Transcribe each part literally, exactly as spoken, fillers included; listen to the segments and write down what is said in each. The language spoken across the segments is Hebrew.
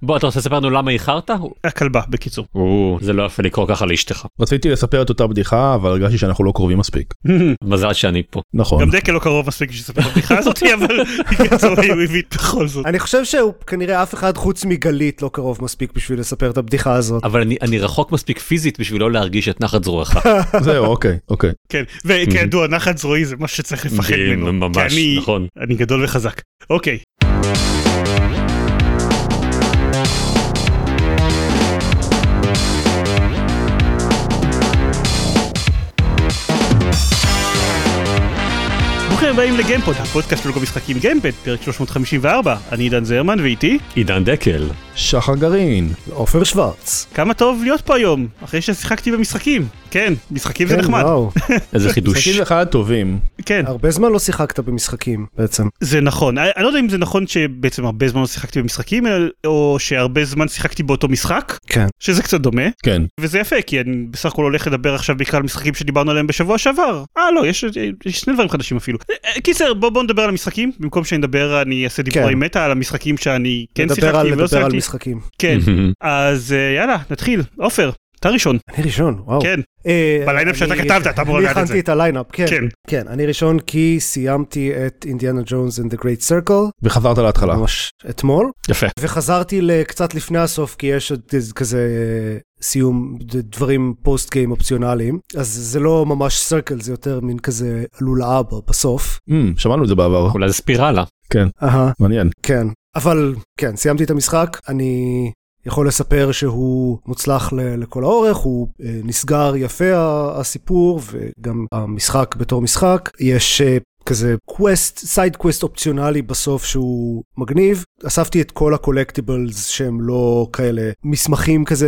בוא, אתה רוצה לספר לנו למה איחרת? הכלבה, בקיצור. זה לא יפה לקרוא ככה לאשתך. רציתי לספר את אותה בדיחה, אבל הרגשתי שאנחנו לא קרובים מספיק. מזל שאני פה. נכון. גם דקל לא קרוב מספיק שספר את הבדיחה הזאת, אבל הוא הביא בכל זאת. אני חושב שהוא כנראה אף אחד חוץ מגלית לא קרוב מספיק בשביל לספר את הבדיחה הזאת. אבל אני רחוק מספיק פיזית בשביל לא להרגיש את נחת זרועך. זהו, אוקיי, אוקיי. כן, וכידוע, נחת זרועי זה מה שצריך לפחד ממנו. ממש, נכון. אני גדול וחזק. אוקיי. ברוכים הבאים לגיימפוד, הפודקאסט לוגו משחקים גיימפד, פרק שלוש מאות חמישים וארבע. אני עידן זרמן ואיתי עידן דקל. שחר גרעין. עופר שוורץ. כמה טוב להיות פה היום, אחרי ששיחקתי במשחקים. כן, משחקים זה כן, נחמד. וואו. איזה חידוש. משחקים לך טובים. כן. הרבה זמן לא שיחקת במשחקים בעצם. זה נכון. אני לא יודע אם זה נכון שבעצם הרבה זמן לא שיחקתי במשחקים, או שהרבה זמן שיחקתי באותו משחק. כן. שזה קצת דומה. כן. וזה יפה, כי אני בסך הכל הולך לדבר עכשיו בעיקר על משחקים שדיברנו עליהם בשבוע שעבר. אה, לא, יש, יש שני דברים חדשים אפילו. קיצר, בוא, בוא נדבר על המשחקים. במקום שאני אדבר, אני אעשה דיבורי מטה על המשחקים שאני כן שיחקתי ולא נדבר על משחקים. כן. אז יאללה, נתחיל. עופר, אתה ראשון. אני ראשון, וואו. כן. בליינאפ שאתה כתבת, אתה אמור לדעת את זה. אני הכנתי את הליינאפ, כן. כן. כן, אני ראשון כי סיימתי את אינדיאנה ג'ונס and the Great Circle. וחזרת להתחלה. ממש אתמול. יפה. וחזרתי קצת לפני הסוף, כי יש עוד כזה סיום דברים פוסט-גיים אופציונליים. אז זה לא ממש סרקל, זה יותר מין כזה עלולה בסוף. שמענו את זה בעבר. אולי זה ספירלה. כן. מעניין. כן. אבל כן, סיימתי את המשחק. אני יכול לספר שהוא מוצלח לכל האורך, הוא נסגר יפה הסיפור, וגם המשחק בתור משחק. יש כזה קווסט, סייד קווסט אופציונלי בסוף שהוא מגניב. אספתי את כל הקולקטיבלס שהם לא כאלה מסמכים כזה,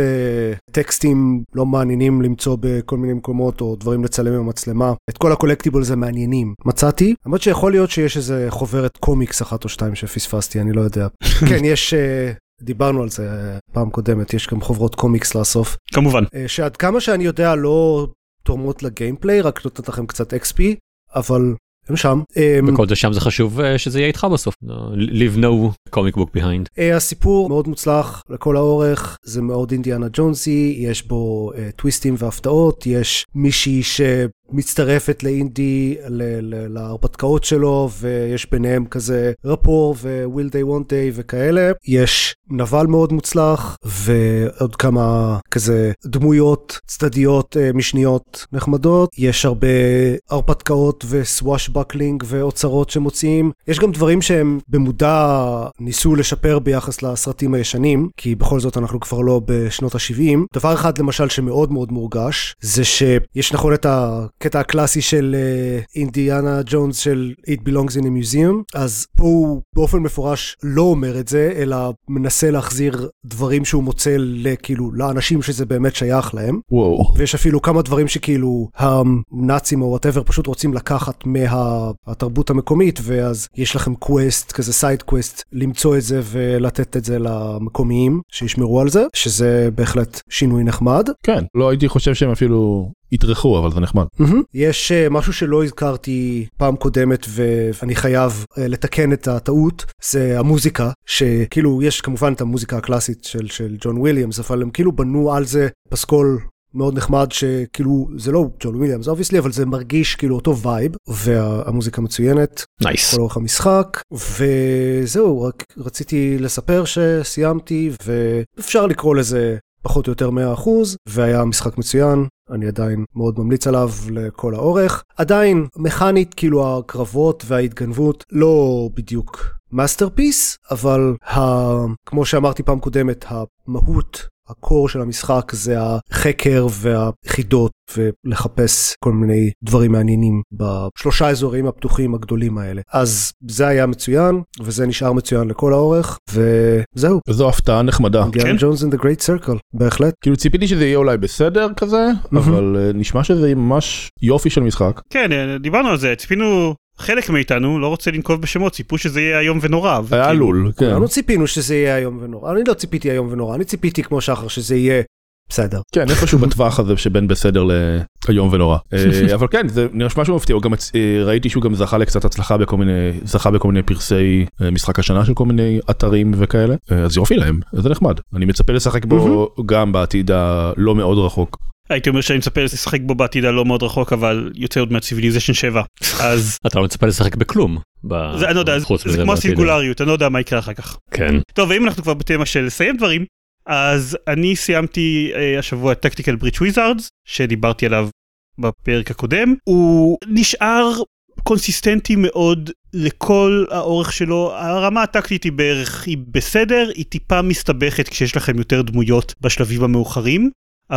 טקסטים לא מעניינים למצוא בכל מיני מקומות, או דברים לצלם עם המצלמה. את כל הקולקטיבלס המעניינים מצאתי. האמת שיכול להיות שיש איזה חוברת קומיקס אחת או שתיים שפספסתי, אני לא יודע. כן, יש דיברנו על זה פעם קודמת, יש גם חוברות קומיקס לאסוף. כמובן. שעד כמה שאני יודע לא תורמות לגיימפליי, רק נותנת לכם קצת אקס פי, אבל הם שם. וכל זה שם זה חשוב שזה יהיה איתך בסוף. Leave no comic book behind. הסיפור מאוד מוצלח לכל האורך, זה מאוד אינדיאנה ג'ונסי, יש בו טוויסטים והפתעות, יש מישהי ש... מצטרפת לאינדי, להרפתקאות שלו, ויש ביניהם כזה רפור ו-will they won't they וכאלה. יש נבל מאוד מוצלח, ועוד כמה כזה דמויות צדדיות משניות נחמדות. יש הרבה הרפתקאות וסוואשבקלינג ואוצרות שמוצאים. יש גם דברים שהם במודע ניסו לשפר ביחס לסרטים הישנים, כי בכל זאת אנחנו כבר לא בשנות ה-שבעים. דבר אחד למשל שמאוד מאוד מורגש, זה שיש נכון את ה... קטע הקלאסי של אינדיאנה ג'ונס של It Belongs in a Museum, אז פה הוא באופן מפורש לא אומר את זה, אלא מנסה להחזיר דברים שהוא מוצא לכאילו, לאנשים שזה באמת שייך להם. וואו. ויש אפילו כמה דברים שכאילו הנאצים או whatever פשוט רוצים לקחת מהתרבות המקומית, ואז יש לכם קווסט, כזה סייד קווסט, למצוא את זה ולתת את זה למקומיים שישמרו על זה, שזה בהחלט שינוי נחמד. כן, לא הייתי חושב שהם אפילו התרחו, אבל זה נחמד. יש משהו שלא הזכרתי פעם קודמת ואני חייב לתקן את הטעות, זה המוזיקה, שכאילו יש כמובן את המוזיקה הקלאסית של, של ג'ון וויליאמס, אבל הם כאילו בנו על זה פסקול מאוד נחמד שכאילו זה לא ג'ון וויליאמס אובייסלי, אבל זה מרגיש כאילו אותו וייב, והמוזיקה מצוינת. נייס. כל אורך המשחק, וזהו, רק רציתי לספר שסיימתי, ואפשר לקרוא לזה פחות או יותר מאה אחוז, והיה משחק מצוין. אני עדיין מאוד ממליץ עליו לכל האורך. עדיין, מכנית, כאילו הקרבות וההתגנבות לא בדיוק מאסטרפיס, אבל ה... כמו שאמרתי פעם קודמת, המהות, הקור של המשחק זה החקר והחידות, ולחפש כל מיני דברים מעניינים בשלושה אזורים הפתוחים הגדולים האלה. אז זה היה מצוין, וזה נשאר מצוין לכל האורך, וזהו. וזו הפתעה נחמדה. אינדיאנה ג'ונס and the Great Circle, בהחלט. כאילו ציפיתי שזה יהיה אולי בסדר כזה, אבל נשמע שזה ממש יופי של משחק. כן, דיברנו על זה, ציפינו... חלק מאיתנו לא רוצה לנקוב בשמות, ציפו שזה יהיה היום ונורא. היה לול, כן. לא ציפינו שזה יהיה היום ונורא, אני לא ציפיתי היום ונורא, אני ציפיתי כמו שחר שזה יהיה בסדר. כן, איפשהו בטווח הזה שבין בסדר ליום ונורא. אבל כן, זה נראה משהו מפתיע, גם ראיתי שהוא גם זכה לקצת הצלחה בכל מיני, זכה בכל מיני פרסי משחק השנה של כל מיני אתרים וכאלה, אז יופי להם, זה נחמד. אני מצפה לשחק בו גם בעתיד הלא מאוד רחוק. הייתי אומר שאני מצפה לשחק בו בעתיד הלא מאוד רחוק, אבל יוצא עוד מהציביליזיישן שבע, אז... אתה לא מצפה לשחק בכלום. זה, אני לא יודע, זה כמו הסינגולריות, אני לא יודע מה יקרה אחר כך. כן. טוב, ואם אנחנו כבר בתמה של לסיים דברים, אז אני סיימתי השבוע את טקטיקל בריץ' וויזארדס, שדיברתי עליו בפרק הקודם. הוא נשאר קונסיסטנטי מאוד לכל האורך שלו. הרמה הטקטית היא בערך, היא בסדר, היא טיפה מסתבכת כשיש לכם יותר דמויות בשלבים המאוחרים,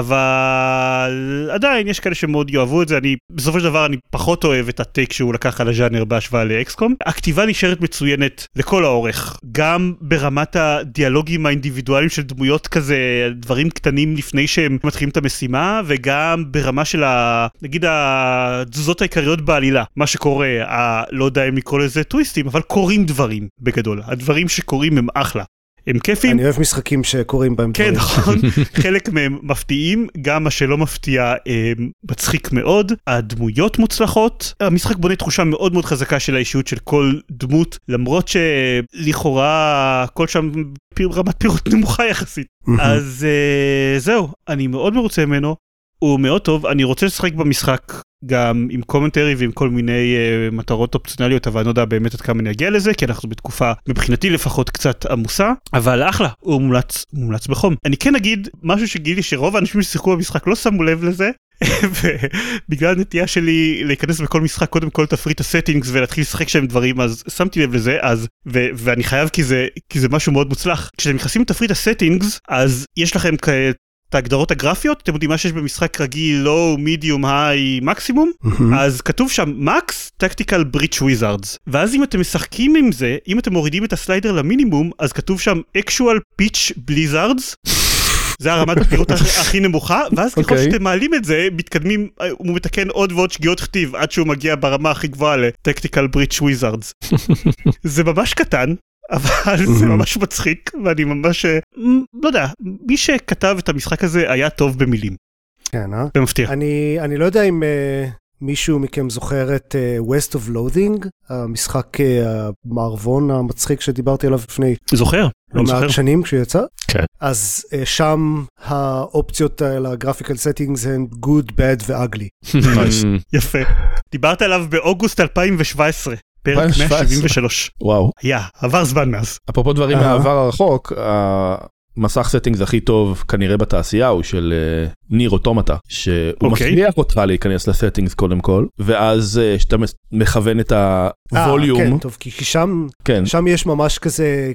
אבל עדיין יש כאלה שמאוד יאהבו את זה. אני בסופו של דבר אני פחות אוהב את הטייק שהוא לקח על הז'אנר בהשוואה לאקסקום. הכתיבה נשארת מצוינת לכל האורך, גם ברמת הדיאלוגים האינדיבידואליים של דמויות כזה, דברים קטנים לפני שהם מתחילים את המשימה, וגם ברמה של ה... נגיד התזוזות העיקריות בעלילה, מה שקורה, ה... לא יודע אם לקרוא לזה טוויסטים, אבל קורים דברים בגדול, הדברים שקורים הם אחלה. הם כיפים. אני אוהב משחקים שקוראים בהם דברים. כן, נכון. חלק מהם מפתיעים, גם מה שלא מפתיע מצחיק מאוד. הדמויות מוצלחות. המשחק בונה תחושה מאוד מאוד חזקה של האישיות של כל דמות, למרות שלכאורה כל שם רמת פירוט נמוכה יחסית. אז זהו, אני מאוד מרוצה ממנו. הוא מאוד טוב. אני רוצה לשחק במשחק גם עם קומנטרי ועם כל מיני uh, מטרות אופציונליות, אבל אני לא יודע באמת עד כמה נגיע לזה, כי אנחנו בתקופה מבחינתי לפחות קצת עמוסה, אבל אחלה, הוא מומלץ, מומלץ בחום. אני כן אגיד משהו שגילי שרוב האנשים ששיחקו במשחק לא שמו לב לזה, ובגלל הנטייה שלי להיכנס בכל משחק קודם כל תפריט הסטינגס ולהתחיל לשחק שם דברים, אז שמתי לב לזה, אז, ו- ואני חייב כי זה, כי זה משהו מאוד מוצלח. כשאתם נכנסים לתפריט הסטינגס, אז יש לכם כעת את ההגדרות הגרפיות, אתם יודעים מה שיש במשחק רגיל, low, medium, high, מקסימום, אז כתוב שם max tactical breach wizards, ואז אם אתם משחקים עם זה, אם אתם מורידים את הסליידר למינימום, אז כתוב שם actual pitch blizzards, זה הרמת הפירוט הכי נמוכה, ואז ככל שאתם מעלים את זה, מתקדמים, הוא מתקן עוד ועוד שגיאות כתיב, עד שהוא מגיע ברמה הכי גבוהה ל-tactical breach wizards. זה ממש קטן, אבל זה ממש מצחיק, ואני ממש, לא יודע, מי שכתב את המשחק הזה היה טוב במילים. כן, אה? במפתיע. אני, אני לא יודע אם uh, מישהו מכם זוכר את uh, West of Loathing, המשחק uh, המערבון המצחיק שדיברתי עליו לפני. זוכר. לא מעט שנים כשהוא יצא. כן. אז uh, שם האופציות האלה, הגרפיקל סטינגס הן good, bad ו-ugly. יפה. דיברת עליו באוגוסט אלפיים שבע עשרה. פרק מאה שבעים ושלוש. וואו. היה, עבר זמן מאז. אפרופו דברים מהעבר הרחוק, המסך סטינגס הכי טוב כנראה בתעשייה הוא של ניר אוטומטה, שהוא מכריח אותך להיכנס לסטינגס קודם כל, ואז שאתה מכוון את הווליום. כן, טוב, כי שם, שם יש ממש כזה,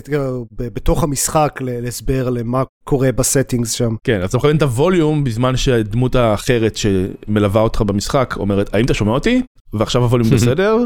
בתוך המשחק להסבר למה קורה בסטינגס שם. כן, אז אתה מכוון את הווליום בזמן שהדמות האחרת שמלווה אותך במשחק אומרת, האם אתה שומע אותי? ועכשיו הווליום בסדר?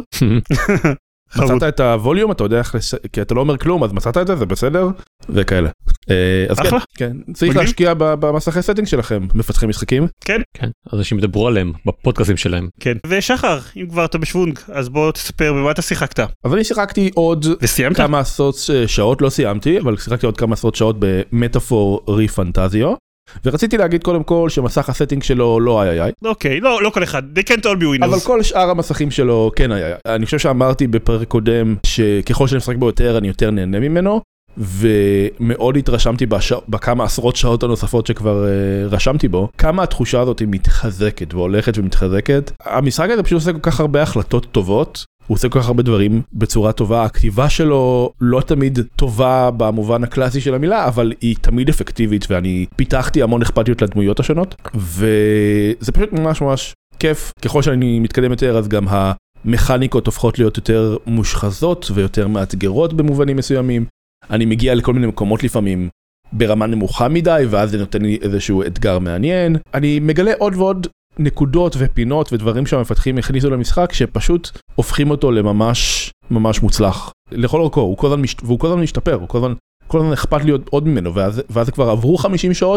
מצאת את הווליום, אתה יודע איך, כי אתה לא אומר כלום, אז מצאת את זה, זה בסדר? וכאלה. אז כן, כן, צריך להשקיע במסכי סטינג שלכם, מפתחים משחקים. כן. כן, אנשים ידברו עליהם, בפודקאסים שלהם. כן, ושחר, אם כבר אתה בשוונג, אז בוא תספר במה אתה שיחקת. אז אני שיחקתי עוד כמה עשרות שעות, לא סיימתי, אבל שיחקתי עוד כמה עשרות שעות במטאפור ריפנטזיו. ורציתי להגיד קודם כל שמסך הסטינג שלו לא איי איי. אוקיי, לא, לא כל אחד, they can't all be winners. אבל כל שאר המסכים שלו כן איי איי. אני חושב שאמרתי בפרק קודם שככל שאני משחק בו יותר אני יותר נהנה ממנו, ומאוד התרשמתי בכמה עשרות שעות הנוספות שכבר רשמתי בו, כמה התחושה הזאת היא מתחזקת והולכת ומתחזקת. המשחק הזה פשוט עושה כל כך הרבה החלטות טובות, הוא עושה כל כך הרבה דברים בצורה טובה, הכתיבה שלו לא תמיד טובה במובן הקלאסי של המילה, אבל היא תמיד אפקטיבית, ואני פיתחתי המון אכפתיות לדמויות השונות, וזה פשוט ממש ממש כיף. ככל שאני מתקדם יותר, אז גם המכניקות הופכות להיות יותר מושחזות, ויותר מאתגרות במובנים מסוימים. אני מגיע לכל מיני מקומות לפעמים ברמה נמוכה מדי, ואז זה נותן לי איזשהו אתגר מעניין. אני מגלה עוד ועוד נקודות ופינות ודברים שהמפתחים הכניסו למשחק, שפשוט הופכים אותו לממש ממש מוצלח. לכל אורכו, הוא כל הזמן, והוא כל הזמן משתפר, הוא כל הזמן, כל הזמן אכפת לי עוד, עוד ממנו, ואז, ואז כבר עברו חמישים שעות, והם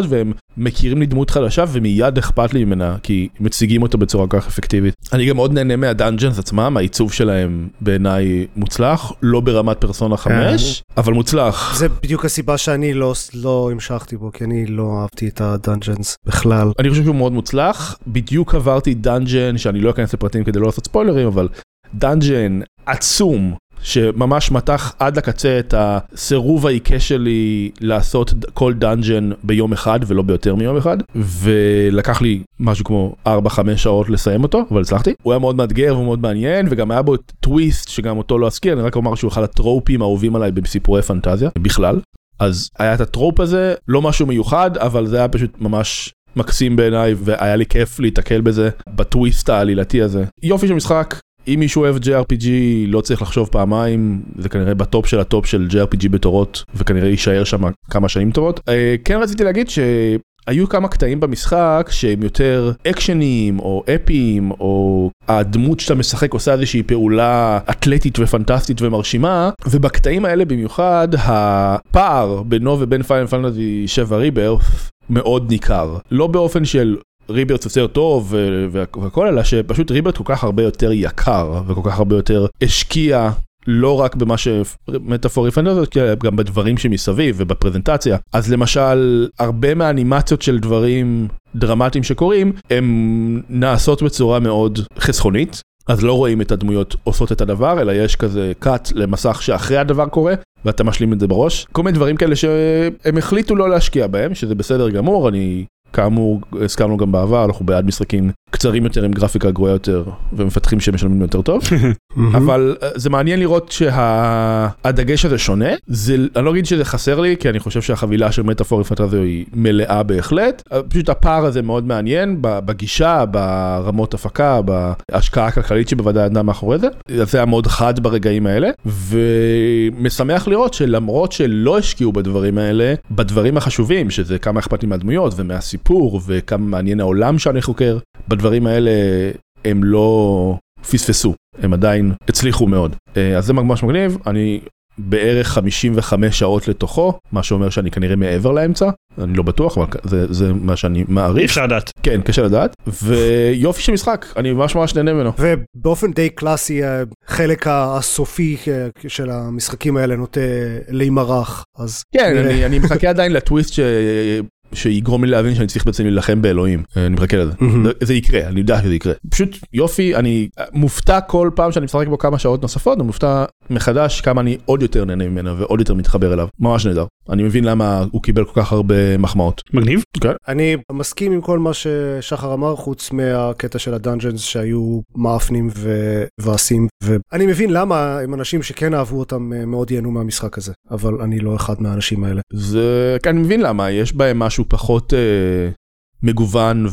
מכירים לי דמות חדשה ומיד אכפת לי ממנה, כי מציגים אותו בצורה כל כך אפקטיבית. אני גם מאוד נהנה מהדאנג'נס עצמם, העיצוב שלהם בעיניי מוצלח, לא ברמת פרסונה חמש, אבל מוצלח. זה בדיוק הסיבה שאני לא, לא המשכתי בו, כי אני לא אהבתי את הדאנג'נס בכלל. אני חושב שהוא מאוד מוצלח, בדיוק עברתי דאנג'ן, שאני לא אכנס לפרטים כדי לא לעשות ספוילרים, אבל דאנג'ן עצום, שממש מתח עד לקצה את הסירוב העיקש שלי לעשות כל דאנג'ן ביום אחד ולא ביותר מיום אחד, ולקח לי משהו כמו ארבע חמש שעות לסיים אותו, אבל הצלחתי. הוא היה מאוד מאתגר ומאוד מעניין, וגם היה בו טוויסט שגם אותו לא אזכיר, אני רק אומר שהוא אחד הטרופים האהובים עליי בסיפורי פנטזיה בכלל. אז היה את הטרופ הזה, לא משהו מיוחד, אבל זה היה פשוט ממש מקסים בעיניי, והיה לי כיף להתקל בזה בטוויסט העלילתי הזה. יופי של משחק. אם מישהו אוהב ג'יי אר פי ג'י, לא צריך לחשוב פעמיים, זה כנראה בטופ של הטופ של ג'יי אר פי ג'י בתורות, וכנראה יישאר שם כמה שנים טובות. כן רציתי להגיד שהיו כמה קטעים במשחק שהם יותר אקשנים או אפיים, או הדמות שאתה משחק עושה איזושהי פעולה אתלטית ופנטסטית ומרשימה, ובקטעים האלה במיוחד, הפער בינו ובין פיינל פנטזי שבע ריברת' מאוד ניכר. לא באופן של ריברת' יותר טוב והכל, אלא שפשוט ריברת' כל כך הרבה יותר יקר, וכל כך הרבה יותר השקיע, לא רק במה שמטאפורי פנטזיות, אלא גם בדברים שמסביב ובפרזנטציה. אז למשל, הרבה מהאנימציות של דברים דרמטיים שקורים, הם נעשות בצורה מאוד חסכונית, אז לא רואים את הדמויות עושות את הדבר, אלא יש כזה קאט למסך שאחרי הדבר קורה, ואתה משלים את זה בראש. כל מיני דברים כאלה שהם החליטו לא להשקיע בהם, שזה בסדר גמור. אני כאמור, הסכמנו גם בעבר, אנחנו בעד משחקים קצרים יותר עם גרפיקה גרועה יותר, ומפתחים שמשלמים יותר טוב. אבל זה מעניין לראות שהדגש הזה שונה. זה, אני לא אגיד שזה חסר לי, כי אני חושב שהחבילה של מטאפורי פנטזיה היא מלאה בהחלט. פשוט הפער הזה מאוד מעניין, בגישה, ברמות הפקה, בהשקעה הכלכלית שבוודאי עדה מאחורי זה. זה היה מאוד חד ברגעים האלה, ומשמח לראות שלמרות שלא השקיעו בדברים האלה, בדברים החשובים, שזה כמה אכפת לי מהדמויות ומהסיפור, וכמה מעניין העולם שאני חוקר, בדברים האלה הם לא פספסו, הם עדיין הצליחו מאוד. אז זה ממש מגניב, אני בערך חמישים וחמש שעות לתוכו, מה שאומר שאני כנראה מעבר לאמצע, אני לא בטוח, אבל זה, זה מה שאני מעריך. אפשר לדעת. כן, קשה לדעת, ויופי של משחק, אני ממש ממש נהנה ממנו. ובאופן די קלאסי, חלק הסופי של המשחקים האלה נוטה להימרח, אז... כן, אני, אני מחכה עדיין לטוויסט ש... שיגרום לי להבין שאני צריך בעצם להילחם באלוהים. אני מחכה לזה. זה יקרה, אני יודע שזה יקרה. פשוט יופי, אני מופתע כל פעם שאני משחק בו כמה שעות נוספות, אני מופתע מחדש כמה אני עוד יותר נהנה ממנו ועוד יותר מתחבר אליו. ממש נהדר. אני מבין למה הוא קיבל כל כך הרבה מחמאות. מגניב. אני מסכים עם כל מה ששחר אמר, חוץ מהקטע של הדאנג'נס שהיו מאפנים ועשים, ואני מבין למה הם אנשים שכן אהבו אותם מאוד ייהנו מהמשחק הזה, אבל אני לא אחד מהאנשים האלה. זה, אני מבין למה, יש בהם משהו פחות אה, מגוון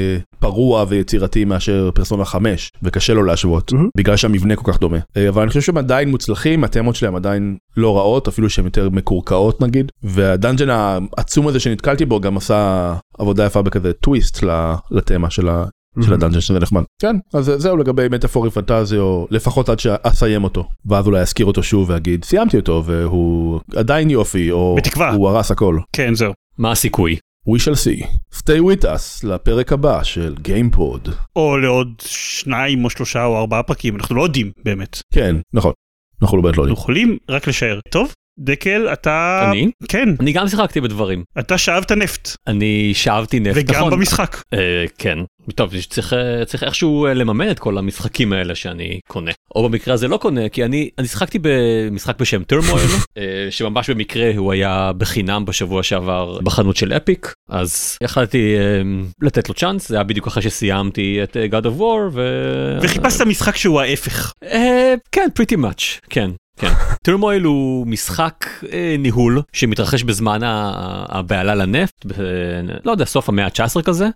ופרוע ויצירתי מאשר פרסונה חמש, וקשה לו להשוות, mm-hmm. בגלל שהמבנה כל כך דומה. אה, אבל אני חושב שהם עדיין מוצלחים, התמות שלהם עדיין לא רעות, אפילו שהם יותר מקורקעות נגיד, והדאנג'ן העצום הזה שנתקלתי בו גם עשה עבודה יפה בכזה טוויסט לתמה של ה... של הדאנג'ן שזה נחמד. כן, אז זהו לגבי מטאפורי פנטזיה, או לפחות עד שאסיים אותו, ואז אולי אזכיר אותו שוב ואגיד, סיימתי אותו, והוא עדיין יופי, או בתקווה. הוא הרס הכל. כן, זהו. מה הסיכוי? We shall see. Stay with us לפרק הבא של GamePod. או לעוד שניים או שלושה או ארבעה פרקים, אנחנו לא יודעים באמת. כן, נכון. אנחנו לא באמת לא יודעים. אנחנו יכולים רק לשער. טוב, דקל, אתה... אני? כן. אני גם שיחקתי בדברים. אתה שאבת נפט. אני שאבתי נפט. וגם נכון. במשחק. אה, כן. טוב, צריך, צריך איכשהו לממן את כל המשחקים האלה שאני קונה. או במקרה הזה לא קונה, כי אני, אני שיחקתי במשחק בשם Turmoil, שממש במקרה הוא היה בחינם בשבוע שעבר בחנות של אפיק, אז יכלתי לתת לו צ'אנס, זה היה בדיוק אחרי שסיימתי את God of War, ו... וחיפשת משחק שהוא ההפך. כן, pretty much, כן. כן. Turmoil הוא משחק אה, ניהול שמתרחש בזמן הבעלה לנפט, ב, לא יודע, סוף המאה ה-תשע עשרה כזה,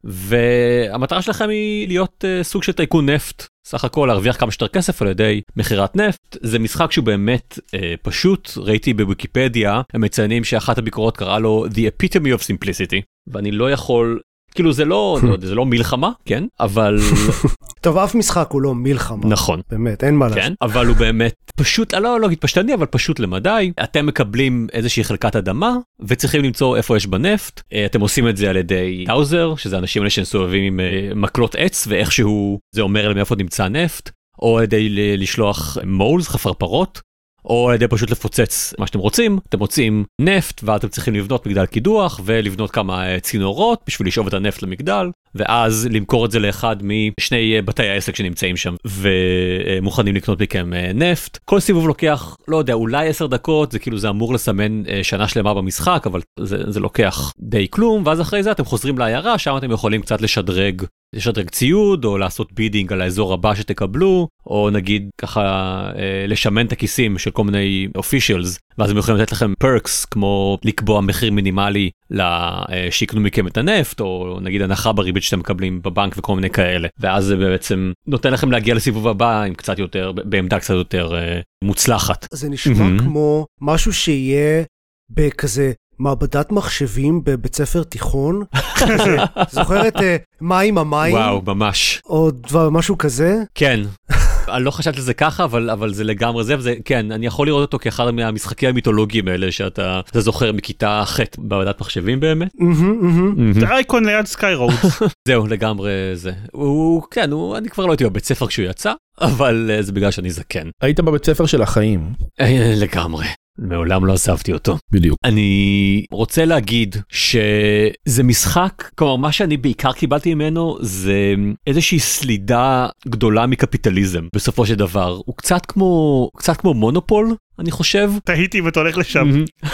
והמטרה שלכם היא להיות אה, סוג של טייקון נפט, סך הכל להרוויח כמה שיותר כסף על ידי מחירת נפט. זה משחק שהוא באמת אה, פשוט, ראיתי בוויקיפדיה, הם מציינים שאחת הביקורות קראה לו The Epitome of Simplicity, ואני לא יכול כאילו זה לא, זה לא מלחמה, כן? אבל... טוב, אף משחק הוא לא מלחמה. נכון. באמת, אין מה לעשות. כן, אבל הוא באמת פשוט, לא, לא פשטני, אבל פשוט למדי. אתם מקבלים איזושהי חלקת אדמה, וצריכים למצוא איפה יש בנפט. אתם עושים את זה על ידי האוזר, שזה אנשים האלה שמסובבים עם מקלות עץ, ואיכשהו זה אומר להם איפה נמצא נפט, או על ידי לשלוח מולס, חפרפרות, או על ידי פשוט לפוצץ מה שאתם רוצים. אתם מוצאים נפט, ואתם צריכים לבנות מגדל קידוח, ולבנות כמה צינורות בשביל לשאוב את הנפט למגדל, ואז למכור את זה לאחד משני בתי העסק שנמצאים שם, ומוכנים לקנות מכם נפט. כל סיבוב לוקח, לא יודע, אולי עשר דקות, זה כאילו זה אמור לסמן שנה שלמה במשחק, אבל זה, זה לוקח די כלום, ואז אחרי זה אתם חוזרים לעיירה, שם אתם יכולים קצת לשדרג, לשדרג ציוד, או לעשות בידינג על האזור הבא שתקבלו, או נגיד ככה לשמן את הכיסים של כל מיני officials, ואז הם יכולים לתת לכם perks, כמו לקבוע מחיר מינימלי שיקנו מכם את הנפט, או נגיד הנחה בריבית שאתם מקבלים בבנק וכל מיני כאלה. ואז זה בעצם נותן לכם להגיע לסיבוב הבא עם קצת יותר, בעמדה קצת יותר מוצלחת. זה נשמע כמו משהו שיהיה בכזה מעבדת מחשבים בבית ספר תיכון. זוכרת מה עם המים? וואו, ממש. או דבר, משהו כזה? כן. אני לא חשבתי לזה ככה, אבל, אבל זה לגמרי זה, וזה, כן, אני יכול לראות אותו כאחד מהמשחקים המיתולוגיים האלה, שאתה זוכר מכיתה ח' בעבודת מחשבים באמת. זה אייקון ליד סקיירוד. זהו, לגמרי זה. הוא, כן, הוא, אני כבר לא הייתי בבית ספר כשהוא יצא, אבל זה בגלל שאני זקן. היית בבית ספר של החיים. לגמרי. מעולם לא עזבתי אותו. בדיוק. אני רוצה להגיד שזה משחק, כלומר מה שאני בעיקר קיבלתי ממנו זה איזושהי סלידה גדולה מקפיטליזם בסופו של דבר. הוא קצת כמו, קצת כמו מונופול, אני חושב. תהיתי ואתה הולך לשם.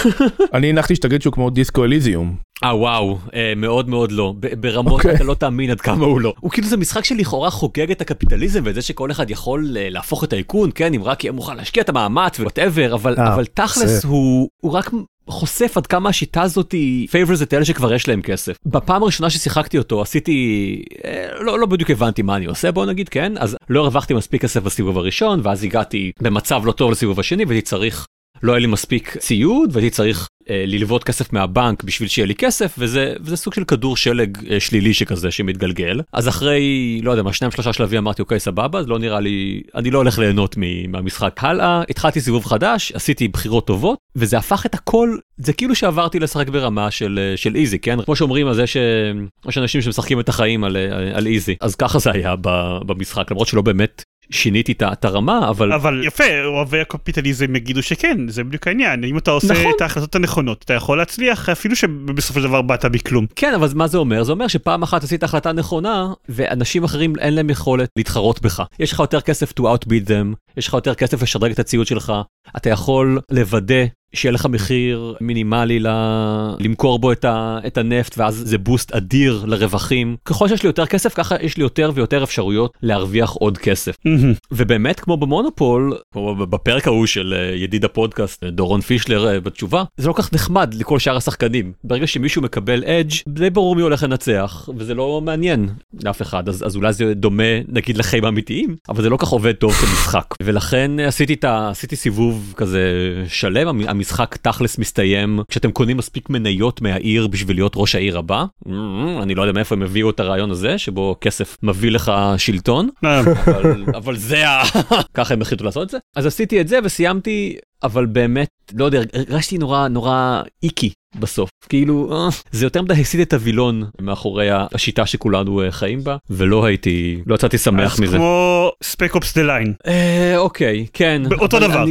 אני הנחתי שתגיד שהוא כמו דיסקו אליזיום. אה וואו, מאוד מאוד לא. ברמות אתה לא תאמין עד כמה הוא לא. הוא כאילו זה משחק שלכאורה חוגג את הקפיטליזם, וזה שכל אחד יכול להפוך את האיקון, כן, אם רק יהיה מוכן להשקיע את המאמץ ווואטאבר, אבל אבל תכלס הוא רק חושף עד כמה השיטה הזאת היא פייברס את אלה שכבר יש להם כסף. בפעם הראשונה ששיחקתי אותו עשיתי, לא, לא בדיוק הבנתי מה אני עושה, בוא נגיד, כן, אז לא הרווחתי מספיק כסף בסיבוב הראשון, ואז הגעתי במצב לא טוב לסיבוב השני, והייתי צריך, לא היה לי מספיק ציוד, והייתי צריך אה, ללוות כסף מהבנק בשביל שיהיה לי כסף, וזה, וזה סוג של כדור שלג אה, שלילי שכזה שמתגלגל. אז אחרי, לא יודע, מה שניים שלושה שלבים אמרתי, אוקיי, סבבה, אז לא נראה לי, אני לא הולך ליהנות מהמשחק הלאה. התחלתי סיבוב חדש, עשיתי בחירות טובות, וזה הפך את הכל, זה כאילו שעברתי לשחק ברמה של, של איזי, כן? כמו שאומרים על זה שיש אנשים שמשחקים את החיים על, על איזי, אז ככה זה היה במשחק, למרות שלא באמת שיניתי את הרמה, אבל... אבל יפה, אוהבי הקפיטליזם יגידו שכן, זה בדיוק העניין. אם אתה עושה נכון. את ההחלטות הנכונות, אתה יכול להצליח אפילו שבסופו של דבר באת בכלום. כן, אבל מה זה אומר? זה אומר שפעם אחת עשית החלטה נכונה, ואנשים אחרים אין להם יכולת להתחרות בך. יש לך יותר כסף to outbeat them, יש לך יותר כסף לשדרג את הציוד שלך, אתה יכול לוודא שיהיה לך מחיר מינימלי ל... למכור בו את, ה... את הנפט, ואז זה בוסט אדיר לרווחים. ככל שיש לי יותר כסף, ככה יש לי יותר ויותר אפשרויות להרוויח עוד כסף. ובאמת, כמו במונופול, כמו בפרק ההוא של ידיד הפודקאסט, דורון פישלר בתשובה, זה לא כך נחמד לכל שאר השחקנים. ברגע שמישהו מקבל אדג' די ברור מי הולך לנצח, וזה לא מעניין לאף אחד, אז, אז אולי זה דומה, נגיד, לחיים האמיתיים, אבל זה לא כך עובד טוב כמשחק. ולכן עשיתי, את ה... עשיתי סיבוב כזה שלם, המשחק תכלס מסתיים כשאתם קונים מספיק מניות מהעיר בשביל להיות ראש העיר הבא. אני לא יודע מאיפה הם הביאו את הרעיון הזה, שבו כסף מביא לך שלטון, אבל, אבל זה ה... ככה הם החליטו לעשות את זה. אז עשיתי את זה וסיימתי, אבל באמת, לא יודע, הרגשתי נורא, נורא איקי בסוף. כאילו, זה יותר מדי הסיט את הווילון מאחורי השיטה שכולנו חיים בה, ולא הייתי, לא יצאתי שמח מזה. אז כמו ספק אופס דה ליין. אוקיי, כן. באותו דבר.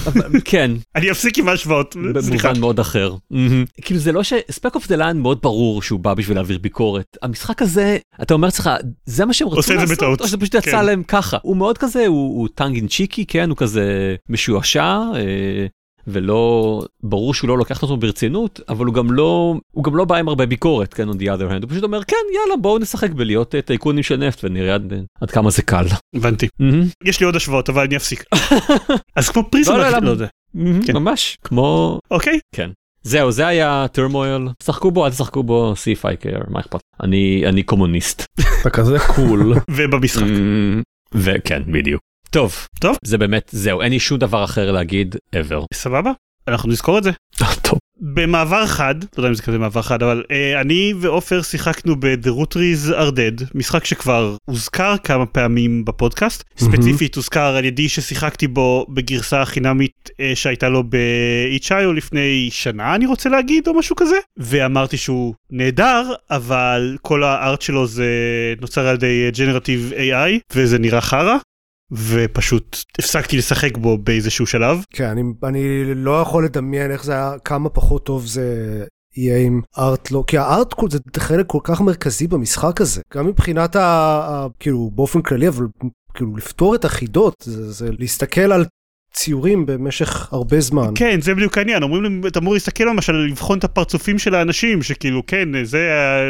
כן. אני אפסיק עם ההשוואות. במובן מאוד אחר. כאילו זה לא שספק אוף דה ליין מאוד ברור שהוא בא בשביל להעביר ביקורת. המשחק הזה, אתה אומר לך, זה מה שהם רוצים לעשות, או שזה פשוט יצא להם ככה. הוא מאוד כזה, הוא טנג אין צ'יקי, כן, הוא כזה משועשע, ולא, ברור שהוא לא לוקח את עצמו ברצינות, אבל הוא גם לא, הוא גם לא בא עם הרבה ביקורת, כן, on the other hand, הוא פשוט אומר, כן, יאללה, בואו נשחק בלהיות טייקונים של נפט, ונראה עד, עד כמה זה קל. הבנתי. יש לי עוד השוואות, אבל אני אפסיק. אז כמו פריזם, לא זה. ממש, כמו... אוקיי. כן. זהו, זה היה טרמויל, שחקו בו, אל תשחקו בו, see if I care, מה אכפת? אני, אני קומוניסט. אתה כזה קול. ובמשחק. וכן, בדיוק. טוב, טוב, זה באמת, זהו, אין לי שום דבר אחר להגיד ever. סבבה, אנחנו נזכור את זה. טוב, במעבר חד, לא יודע אם זה כזה מעבר חד, אבל uh, אני ואופר שיחקנו ב-The Root Trees Are Dead, משחק שכבר הוזכר כמה פעמים בפודקאסט, mm-hmm. ספציפית הוזכר על ידי ששיחקתי בו בגרסה החינמית uh, שהייתה לו ב-איץ' איי או לפני שנה, אני רוצה להגיד, או משהו כזה, ואמרתי שהוא נהדר, אבל כל הארט שלו זה נוצר על ידי Generative איי איי, וזה נראה חרה. ופשוט הפסקתי לשחק בו באיזשהו שלב. כן, אני, אני לא יכול לדמיין איך זה היה, כמה פחות טוב זה יהיה עם ארט לא, כי הארט זה חלק כל כך מרכזי במשחק הזה, גם מבחינת ה, ה, כאילו באופן כללי, אבל כאילו לפתור את החידות, זה, זה להסתכל על ציורים במשך הרבה זמן. כן, זה בדיוק העניין, אומרים לי, אתה אמור להסתכל למשל, לבחון את הפרצופים של האנשים, שכאילו, כן, זה,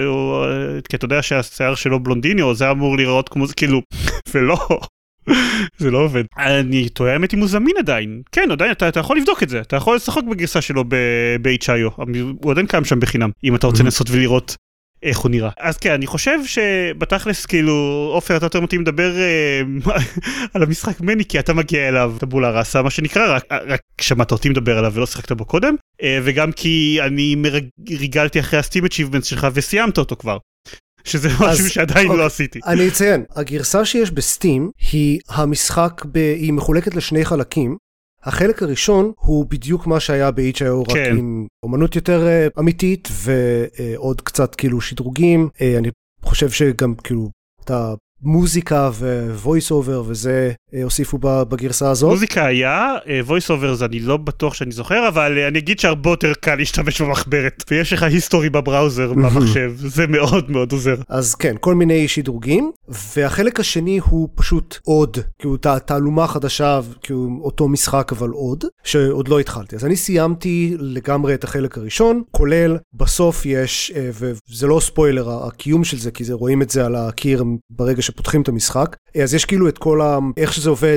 כי אתה יודע שהשיער שלו בלונדיני, או זה אמור לראות כמו זה, כאילו, ולא. זה לא עובד. אני טועה האמת אם הוא זמין עדיין. כן, עדיין, אתה, אתה יכול לבדוק את זה. אתה יכול לשחק בגרסה שלו ב-איץ' איי או. הוא עדיין קיים שם בחינם, אם אתה רוצה לנסות ולראות איך הוא נראה. אז כן, אני חושב שבתכלס, כאילו, אופר, אתה יותר מתאים לדבר אה, על המשחק מני, כי אתה מגיע אליו, טבולה ראסה, מה שנקרא, רק, רק שמעת אותי מדבר עליו ולא שחקת בו קודם, אה, וגם כי אני מרג... ריגלתי אחרי הסטים אצ'יבמנטס שלך וסיימת אותו כבר. שזה משהו שעדיין לא עשיתי. אני אציין, הגרסה שיש בסטים היא המשחק, היא מחולקת לשני חלקים. החלק הראשון הוא בדיוק מה שהיה ב-איץ' איי או, רק עם אומנות יותר אמיתית ועוד קצת כאילו שדרוגים. אני חושב שגם כאילו את המוזיקה ו-voice over וזה הוסיפו בגרסה הזאת. מוזיקה היה, voice over זה אני לא בטוח שאני זוכר, אבל אני אגיד שהרבה יותר קל להשתמש במחברת, ויש לך היסטורי בבראוזר, במחשב, זה מאוד מאוד עוזר. אז כן, כל מיני שדרוגים, והחלק השני הוא פשוט עוד, כאילו תעלומה חדשה, כאילו אותו משחק אבל עוד, שעוד לא התחלתי. אז אני סיימתי לגמרי את החלק הראשון, כולל בסוף יש, וזה לא ספוילר, הקיום של זה, כי זה רואים את זה על הקיר ברגע שפותחים את המשחק, אז יש כאילו את כל ה... איך שזה עובד,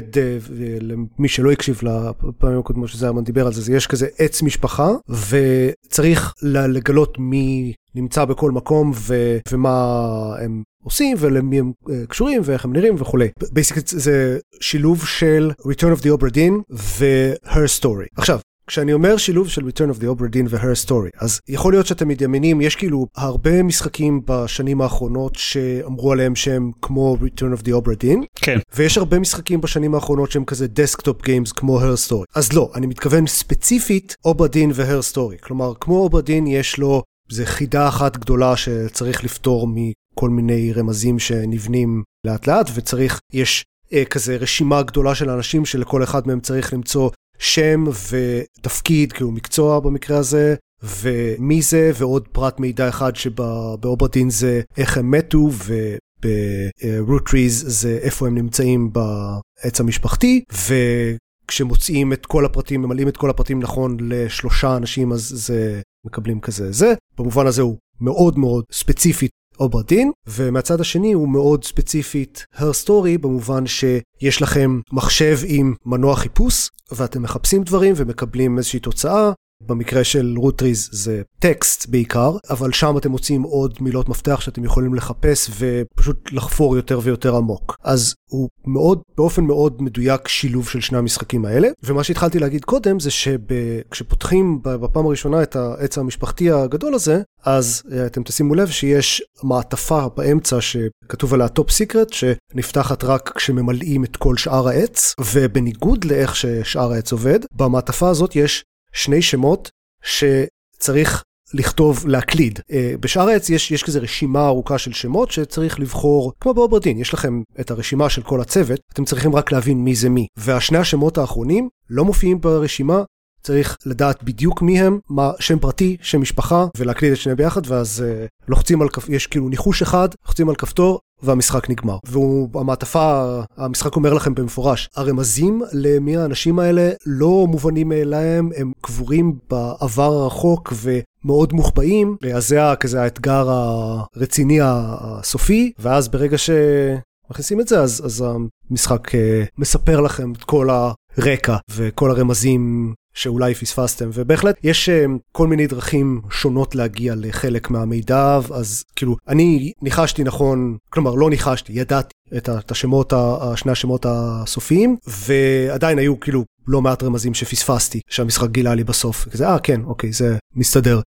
למי שלא הקשיב לפעמים הקודמות שזה היה דיבר על זה, זה יש כזה עץ משפחה, וצריך לגלות מי נמצא בכל מקום, ו, ומה הם עושים, ולמי הם קשורים, ואיך הם נראים וכו'. בייסיקט זה שילוב של Return of the Obra Dinn ו-Her Story. עכשיו, כשאני אומר שילוב של Return of the Obra Dinn ו-Her Story, אז יכול להיות שאתם מתיימנים, יש כאילו הרבה משחקים בשנים האחרונות שאמרו עליהם שהם כמו Return of the Obra Dinn, כן. ויש הרבה משחקים בשנים האחרונות שהם כזה Desktop Games כמו Her Story. אז לא, אני מתכוון ספציפית Obra Dinn ו-Her Story. כלומר, כמו Obra Dinn יש לו, זה חידה אחת גדולה שצריך לפתור מכל מיני רמזים שנבנים לאט לאט, וצריך, יש אה, כזה רשימה גדולה של אנשים שלכל אחד מהם צריך למצוא שם ותפקיד, כאילו מקצוע במקרה הזה, ומי זה, ועוד פרט מידע אחד שבאוברה דין זה איך הם מתו, וב-Root Trees זה איפה הם נמצאים בעץ המשפחתי, וכשמוצאים את כל הפרטים, ממלאים את כל הפרטים נכון לשלושה אנשים, אז זה מקבלים כזה זה. במובן הזה הוא מאוד מאוד ספציפית אוברה דין, ומהצד השני הוא מאוד ספציפית Her Story, במובן שיש לכם מחשב עם מנוע חיפוש, ואתם מחפשים דברים ומקבלים איזושהי תוצאה. במקרה של Root Trees זה טקסט בעיקר, אבל שם אתם מוצאים עוד מילות מפתח שאתם יכולים לחפש ופשוט לחפור יותר ויותר עמוק. אז הוא מאוד, באופן מאוד מדויק שילוב של שני המשחקים האלה, ומה שהתחלתי להגיד קודם זה שכשפותחים בפעם הראשונה את העץ המשפחתי הגדול הזה, אז אתם תשימו לב שיש מעטפה באמצע שכתוב עליה טופ סיקרט, שנפתחת רק כשממלאים את כל שאר העץ, ובניגוד לאיך ששאר העץ עובד, במעטפה הזאת יש שני שמות שצריך לכתוב, להקליד. בשאר העץ יש, יש כזה רשימה ארוכה של שמות שצריך לבחור, כמו באוברה דין, יש לכם את הרשימה של כל הצוות, אתם צריכים רק להבין מי זה מי. והשני השמות האחרונים לא מופיעים ברשימה, צריך לדעת בדיוק מי הם, מה שם פרטי, שם משפחה, ולהקליד את שני ביחד, ואז uh, לוחצים על כפתור, יש כאילו ניחוש אחד, לוחצים על כפתור, והמשחק נגמר. והמעטפה, המשחק אומר לכם במפורש, הרמזים למי האנשים האלה לא מובנים מאליהם, הם קבורים בעבר הרחוק ומאוד מוחבאים, אז זה כזה האתגר הרציני הסופי, ואז ברגע שמכניסים את זה, אז, אז המשחק uh, מספר לכם את כל הרקע וכל הרמזים שאולי פספסתם, ובהחלט יש uh, כל מיני דרכים שונות להגיע לחלק מהמידע, אז כאילו, אני ניחשתי נכון, כלומר לא ניחשתי, ידעתי את השמות, שני השמות הסופיים, ועדיין היו כאילו לא מעט רמזים שפספסתי, שהמשחק גילה לי בסוף. כזה, אה, כן, אוקיי, זה מסתדר.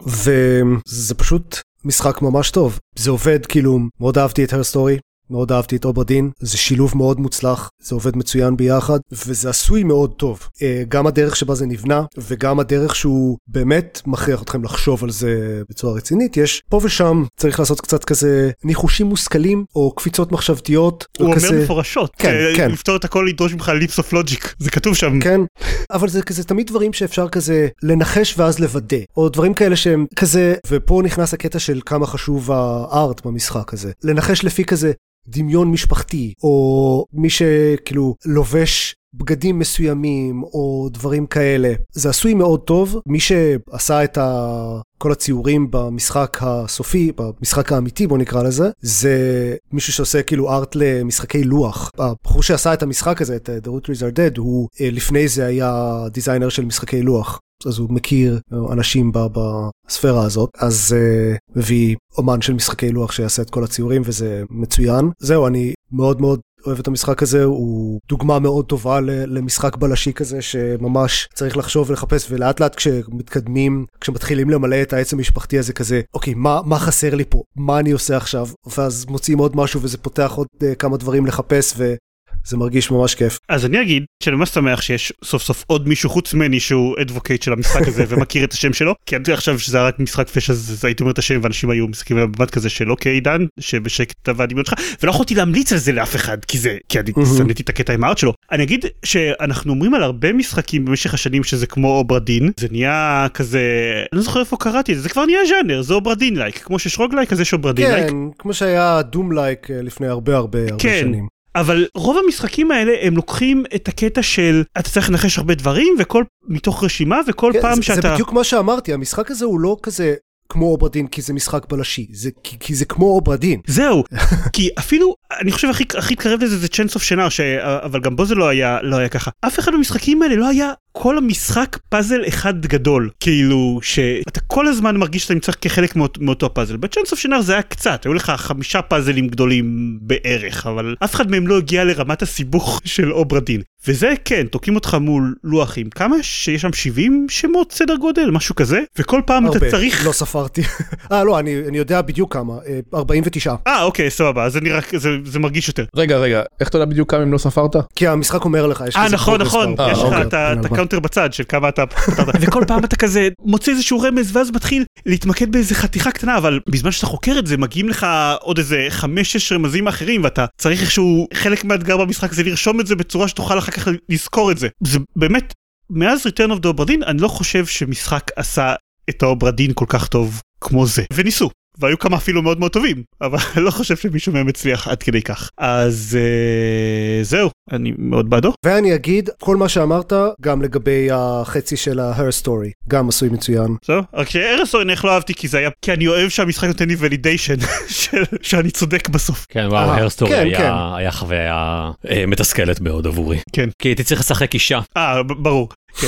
וזה פשוט משחק ממש טוב. זה עובד, כאילו, מאוד אהבתי את Her Story, מאוד אהבתי את אוברדין, זה שילוב מאוד מוצלח, זה עובד מצוין ביחד, וזה עשוי מאוד טוב. גם הדרך שבה זה נבנה, וגם הדרך שהוא באמת מכריח אתכם לחשוב על זה בצורה רצינית, יש פה ושם, צריך לעשות קצת כזה ניחושים מושכלים, או קפיצות מחשבתיות. הוא אומר כזה... מפורשות, כן, כן. לפתור את הכל לדרוש ממך ליפס אוף לוג'יק, זה כתוב שם. כן, אבל זה כזה תמיד דברים שאפשר כזה לנחש ואז לוודא, או דברים כאלה שהם כזה, ופה נכנס הקטע של כמה חשוב הארט במשחק הזה. לנחש לפי כזה, דמיון משפחתי, או מי שכאילו לובש בגדים מסוימים, או דברים כאלה. זה עשוי מאוד טוב. מי שעשה את ה... כל הציורים במשחק הסופי, במשחק האמיתי, בוא נקרא לזה, זה מישהו שעושה כאילו ארט למשחקי לוח. הבחור שעשה את המשחק הזה, את The Root Trees Are Dead, הוא לפני זה היה דיזיינר של משחקי לוח. אז הוא מכיר אנשים בספירה הזאת, אז uh, מביא אומן של משחקי לוח שיעשה את כל הציורים, וזה מצוין. זהו, אני מאוד מאוד אוהב את המשחק הזה, הוא דוגמה מאוד טובה למשחק בלשי כזה, שממש צריך לחשוב ולחפש, ולאט לאט כשמתקדמים, כשמתחילים למלא את העץ המשפחתי הזה כזה, אוקיי, מה, מה חסר לי פה? מה אני עושה עכשיו? ואז מוצאים עוד משהו, וזה פותח עוד uh, כמה דברים לחפש, ו... זה מרגיש ממש כיף. אז אני אגיד שאני ממש שמח שיש סוף סוף עוד מישהו חוץ מני שהוא אדבוקייט של המשחק הזה ומכיר את השם שלו, כי אני עכשיו שזה רק משחק פשע, אז הייתי אומר את השם ואנשים היו מסכים במבט כזה של אוקיי עידן, שבשקט והדמיון שלך, ולא יכולתי להמליץ על זה לאף אחד, כי זה, כי אני שמתי את הקטע עם הארט שלו. אני אגיד שאנחנו אומרים על הרבה משחקים במשך השנים שזה כמו אוברדין, זה נהיה כזה, אני לא זוכר איפה קראתי את זה, זה כבר נהיה ז'אנר, זה אוברדין לייק, כמו ששרוג לייק, אז יש אוברדין לייק. כן, כמו שהיה דום לייק לפני הרבה הרבה הרבה שנים. אבל רוב המשחקים האלה הם לוקחים את הקטע של אתה צריך לנחש הרבה דברים וכל מתוך רשימה וכל כן, פעם זה, שאתה... זה בדיוק מה שאמרתי, המשחק הזה הוא לא כזה כמו אוברדין כי זה משחק בלשי, זה, כי, כי זה כמו אוברדין. זהו, כי אפילו אני חושב הכי, הכי קרב לזה זה צ'אנס אוף שנאר, ש... אבל גם בו זה לא היה, לא היה ככה. אף אחד במשחקים האלה לא היה כל המשחק פאזל אחד גדול, כאילו שאתה כל הזמן מרגיש שאתה נמצא כחלק מאות, מאותו פאזל. בצ'אנס אוף שנאר זה היה קצת, היו לך חמישה פאזלים גדולים בערך, אבל אף אחד מהם לא הגיע לרמת הסיבוך של אוברדין. וזה כן, תוקעים אותך מול לוחים, כמה שיש שם שבעים שמות סדר גודל, משהו כזה, וכל פעם הרבה, אתה צריך... לא ספרתי. אה, לא, אני, אני יודע בדיוק כמה, ארבעים ותשע. אה, אוקיי, סבבה, אז אני רק, זה, זה מרגיש יותר. רגע, רגע, איך אתה יודע בדיוק כמה אם לא ספרת? כי המשחק אומר לך, יש אה, נכון, נכון, יש לך את הקאונטר בצד של כמה אתה פתרת, וכל פעם אתה כזה מוצא איזשהו רמז, ואז מתחיל להתמקד באיזה חתיכה קטנה, אבל בזמן שאתה חוקר את זה, מגיעים לך עוד איזה חמש, שש רמזים אחרים, ואתה צריך איכשהו, חלק מהאתגר במשחק זה לרשום את זה בצורה שתוכל אחר כך לזכור את זה. זה באמת, מאז Return of the Obra Dinn, אני לא חושב שמשחק עשה את האוברדין כל כך טוב כמו זה. וניסו. והיו כמה אפילו מאוד מאוד טובים, אבל אני לא חושב שמישהו מהם הצליח עד כדי כך. אז אה, זהו, אני מאוד בעדו. ואני אגיד, כל מה שאמרת, גם לגבי החצי של ה-Her Story, גם עשוי מצוין. זהו, רק ש-Her Story אני לא אהבתי, כי זה היה, כי אני אוהב שהמשחק נותן לי ולידיישן, שאני צודק בסוף. כן, וואו, Her Story היה חוויה מתסכלת מאוד עבורי. כן. כי הייתי צריך לשחק אישה. אה, ברור. כן.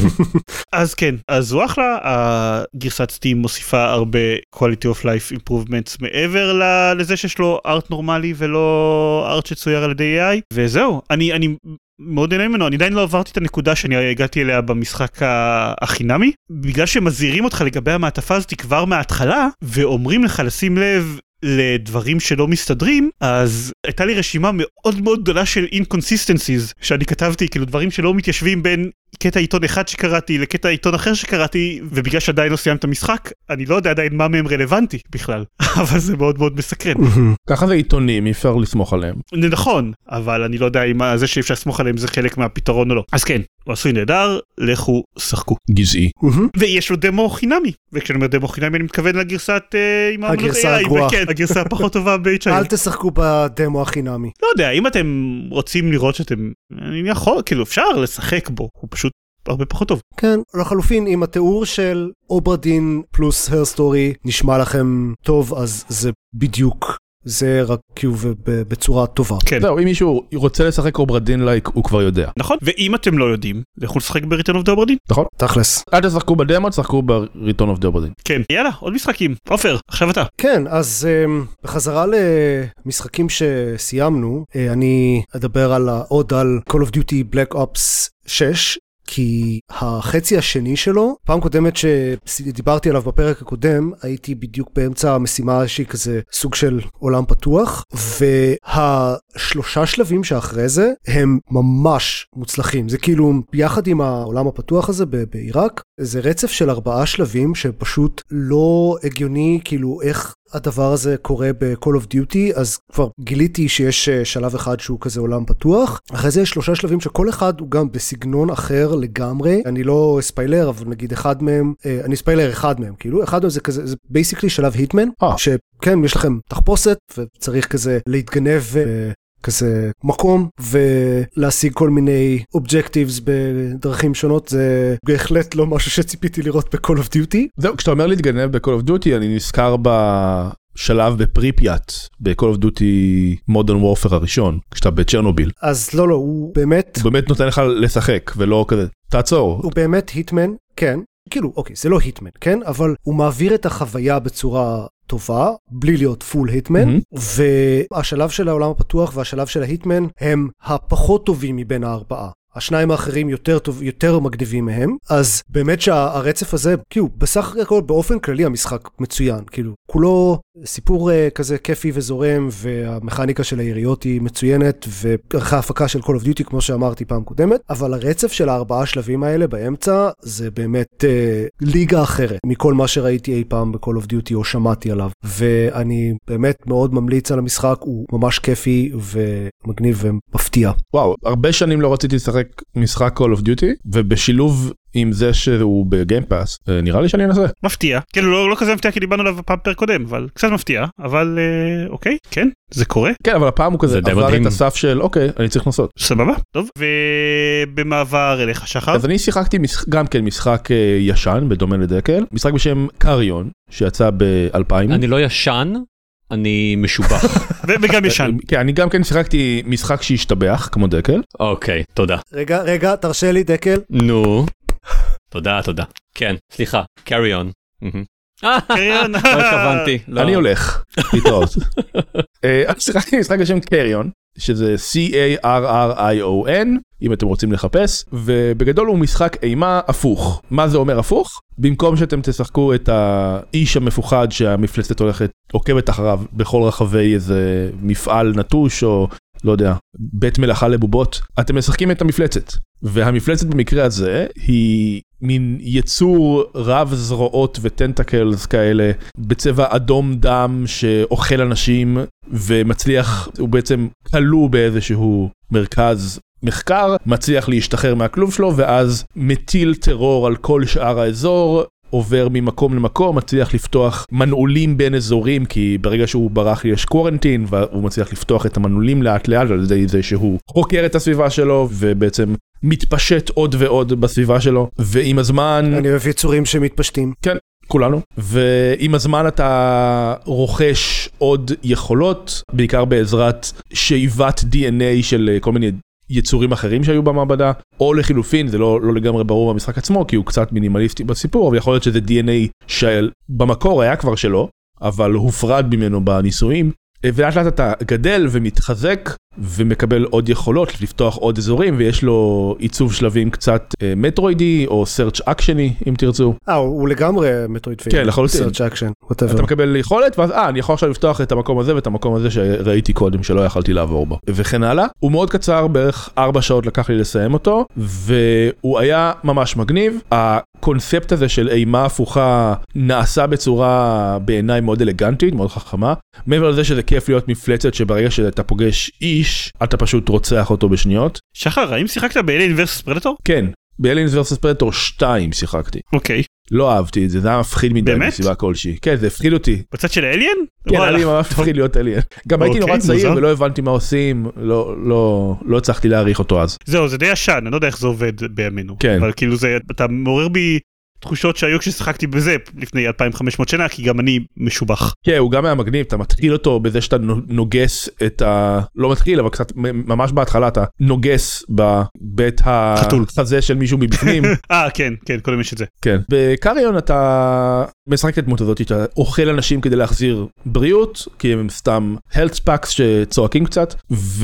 אז כן, אז הוא אחלה, הגרסת סטים מוסיפה הרבה quality of life improvements מעבר לזה שיש לו ארט נורמלי ולא ארט שצויר על ידי איי איי, וזהו, אני, אני מאוד נהנה ממנו, אני עדיין לא עברתי את הנקודה שאני הגעתי אליה במשחק החינמי, בגלל שמזהירים אותך לגבי המעטפה הזאת כבר מההתחלה, ואומרים לך לשים לב לדברים שלא מסתדרים, אז הייתה לי רשימה מאוד מאוד גדולה של inconsistencies שאני כתבתי, כאילו דברים שלא מתיישבים בין קטע עיתון אחד שקראתי לקטע עיתון אחר שקראתי, ובגלל שעדיין לא סיימת המשחק, אני לא יודע עדיין מה מהם רלוונטי בכלל, אבל זה מאוד מאוד מסקרן. ככה זה עיתונים, אי אפשר לסמוך עליהם. נכון, אבל אני לא יודע אם זה שאי אפשר לסמוך עליהם זה חלק מהפתרון או לא. אז כן, הוא עשוי נהדר, לכו שחקו. גזעי. ויש לו דמו חינמי, וכשאני אומר דמו חינמי אני מתכוון לגרסת הגרסה הגרועה. כן, הגרסה הפחות טובה ב-אייץ' איי. אל תשחקו בדמו החינמי. לא יודע, אם אתם רוצים לראות שאתם, אני יכול, כאילו אפשר לשחק בו, הוא פשוט הרבה פחות טוב. כן, לחלופין, אם התיאור של אוברדין פלוס Her Story נשמע לכם טוב, אז זה בדיוק זה רק כאילו בצורה טובה. כן. זהו, אם מישהו רוצה לשחק אוברדין לייק, הוא כבר יודע. נכון, ואם אתם לא יודעים, לכו לשחק ב-Return of the Obra Dinn. נכון. תכלס. אל תשחקו בדמו, תשחקו ב-Return of the Obra Dinn. כן, יאללה, עוד משחקים. עופר, עכשיו אתה. כן, אז um, בחזרה למשחקים שסיימנו, uh, אני אדבר על, עוד על Call of Duty Black Ops שש, כי החצי השני שלו, פעם קודמת שדיברתי עליו בפרק הקודם, הייתי בדיוק באמצע המשימה שהיא כזה סוג של עולם פתוח, והשלושה שלבים שאחרי זה הם ממש מוצלחים. זה כאילו יחד עם העולם הפתוח הזה בעיראק, זה רצף של ארבעה שלבים שפשוט לא הגיוני, כאילו איך הדבר הזה קורה ב-Call of Duty, אז כבר גיליתי שיש שלב אחד שהוא כזה עולם פתוח, אחרי זה יש שלושה שלבים שכל אחד הוא גם בסגנון אחר לגמרי, אני לא ספיילר, אבל נגיד אחד מהם, אני ספיילר אחד מהם, כאילו, אחד מהם זה כזה, זה בייסיקלי שלב היטמן, שכן, יש לכם תחפושת, וצריך כזה להתגנב כזה מקום, ולהשיג כל מיני אובג'קטיבס בדרכים שונות, זה בהחלט לא משהו שציפיתי לראות ב-Call of Duty. זהו, כשאתה אומר להתגנב ב-Call of Duty, אני נזכר בשלב בפריפיאט, ב-Call of Duty Modern Warfare הראשון, כשאתה בצ'רנוביל. אז לא, לא, הוא באמת... הוא באמת נותן לך לשחק, ולא כזה, תעצור. הוא באמת היטמן, כן. כאילו, אוקיי, זה לא היטמן, כן? אבל הוא מעביר את החוויה בצורה טובה, בלי להיות פול היטמן, mm-hmm. והשלב של העולם הפתוח והשלב של ההיטמן הם הפחות טובים מבין הארבעה. השניים האחרים יותר טוב, יותר מגניבים מהם, אז באמת שהרצף הזה, כאילו, בסך הכל באופן כללי המשחק מצוין, כאילו, כולו סיפור uh, כזה כיפי וזורם, והמכניקה של היריות היא מצוינת, וערכי ההפקה של Call of Duty, כמו שאמרתי פעם קודמת, אבל הרצף של הארבעה שלבים האלה באמצע, זה באמת uh, ליגה אחרת, מכל מה שראיתי אי פעם ב-Call of Duty, או שמעתי עליו, ואני באמת מאוד ממליץ על המשחק, הוא ממש כיפי, ומגניב ומפתיע. וואו, הרבה שנים לא רציתי לשחק משחק Call of Duty, ובשילוב עם זה שהוא בגיימפאס, נראה לי שאני אנסה. מפתיע. כאילו לא, לא כזה מפתיע כי דיברנו עליו בפעם פרק קודם, אבל קצת מפתיע, אבל אה, אוקיי, כן, זה קורה. כן, אבל הפעם הוא כזה עבר מדהים. את הסף של אוקיי, אני צריך לנסות. סבבה, טוב. ובמעבר אליך שחר. אז אני שיחקתי משח... גם כן משחק אה, ישן, בדומה לדקל, משחק בשם קריון, שיצא ב-אלפיים. אני לא ישן, אני משובח. וגם ישן. כן, אני גם כן שיחקתי משחק שהשתבח, כמו דקל. אוקיי, תודה. רגע, רגע, תרשה לי דקל. נו. תודה, תודה. כן, סליחה, carry on. קריון. לא התכוונתי. אני הולך, להתראות. אני שיחקתי משחק בשם קריון, שזה C-A-R-R-I-O-N, אם אתם רוצים לחפש, ובגדול הוא משחק אימה הפוך. מה זה אומר הפוך? במקום שאתם תשחקו את האיש המפוחד שהמפלצת הולכת, עוקבת אחריו בכל רחבי איזה מפעל נטוש, או לא יודע, בית מלאכה לבובות, אתם משחקים את המפלצת. והמפלצת במקרה הזה היא מין יצור רב זרועות וטנטקלס כאלה, בצבע אדום דם שאוכל אנשים, ומצליח, הוא בעצם כלוא באיזשהו מרכז מחקר, מצליח להשתחרר מהכלוב שלו, ואז מטיל טרור על כל שאר האזור, עובר ממקום למקום, מצליח לפתוח מנעולים בין אזורים, כי ברגע שהוא ברח יש קוורנטין, והוא מצליח לפתוח את המנעולים לאט לאט, על ידי זה שהוא חוקר את הסביבה שלו, ובעצם מתפשט עוד ועוד בסביבה שלו, ועם הזמן... אני אוהב יצורים שמתפשטים. כן, כולנו. ועם הזמן אתה רוכש עוד יכולות, בעיקר בעזרת שאיבת די אן איי של כל מיני יצורים אחרים שהיו במעבדה, או לחילופין, זה לא, לא לגמרי ברור במשחק עצמו, כי הוא קצת מינימליסטי בסיפור, אבל יכול להיות שזה די אן איי שבמקור היה כבר שלו, אבל הופרד ממנו בניסויים, ולאט לאט אתה גדל ומתחזק, ומקבל עוד יכולות לפתוח עוד אזורים, ויש לו עיצוב שלבים קצת אה, מטרואידי, או סרצ' אקשני, אם תרצו. אה, הוא לגמרי מטרואידפילד. כן, לחלוטין. סרצ' אקשן, whatever. אתה מקבל יכולת, ואז אה, אני יכול עכשיו לפתוח את המקום הזה, ואת המקום הזה שראיתי קודם, שלא יכלתי לעבור בו. וכן הלאה. הוא מאוד קצר, בערך ארבע שעות לקח לי לסיים אותו, והוא היה ממש מגניב. הקונספט הזה של אימה הפוכה נעשה בצורה בעיניי מאוד אלגנטית, מאוד חכמה. מעבר לזה שזה כיף להיות מפלצת שברגע שאתה פוגש איש, אתה פשוט רוצח אותו בשניות. שחר, האם שיחקת באליין ורסס פרדטור? כן, באליין ורסס פרדטור שתיים שיחקתי. אוקיי. לא אהבתי את זה, זה היה מפחיד מדי. באמת? מסיבה כלשהי. כן, זה הפחיד אותי. בצד של אליין? כן, היה לי ממש מפחיד להיות אליין. גם הייתי נורא צעיר ולא הבנתי מה עושים, לא הצלחתי להעריך אותו אז. זהו, זה די ישן, אני לא יודע איך זה עובד בימינו. כן. אבל כאילו זה, אתה מעורר בי התחושות שהיו כששחקתי בזה לפני אלפיים וחמש מאות שנה, כי גם אני משובח. כן, הוא גם היה מגניב, אתה מתחיל אותו בזה שאתה נוגס את ה... לא מתחיל, אבל קצת ממש בהתחלה אתה נוגס בבית החזה של מישהו מבפנים. אה, כן, כן, קודם יש את זה. כן. בקריון אתה משחק את הדמות הזאת, אתה אוכל אנשים כדי להחזיר בריאות, כי הם סתם health packs שצועקים קצת,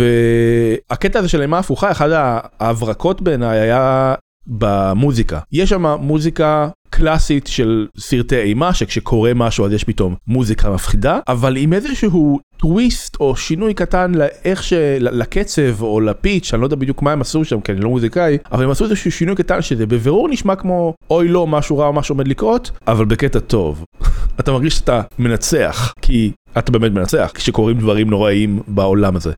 והקטע הזה של אימה הפוכה, אחד ההברקות בעיניי היה במוזיקה. יש שם מוזיקה קלאסית של סרטי אימה, שכשקורה משהו אז יש פתאום מוזיקה מפחידה, אבל עם איזשהו טוויסט או שינוי קטן לאיך של... לקצב או לפיץ', אני לא יודע בדיוק מה הם עשו שם, כי אני לא מוזיקאי, אבל הם עשו איזשהו שינוי קטן שזה בבירור נשמע כמו אוי לא, משהו רע או משהו עומד לקרות, אבל בקטע טוב. אתה מרגיש שאתה מנצח, כי אתה באמת מנצח, כשקוראים דברים נוראים בעולם הזה.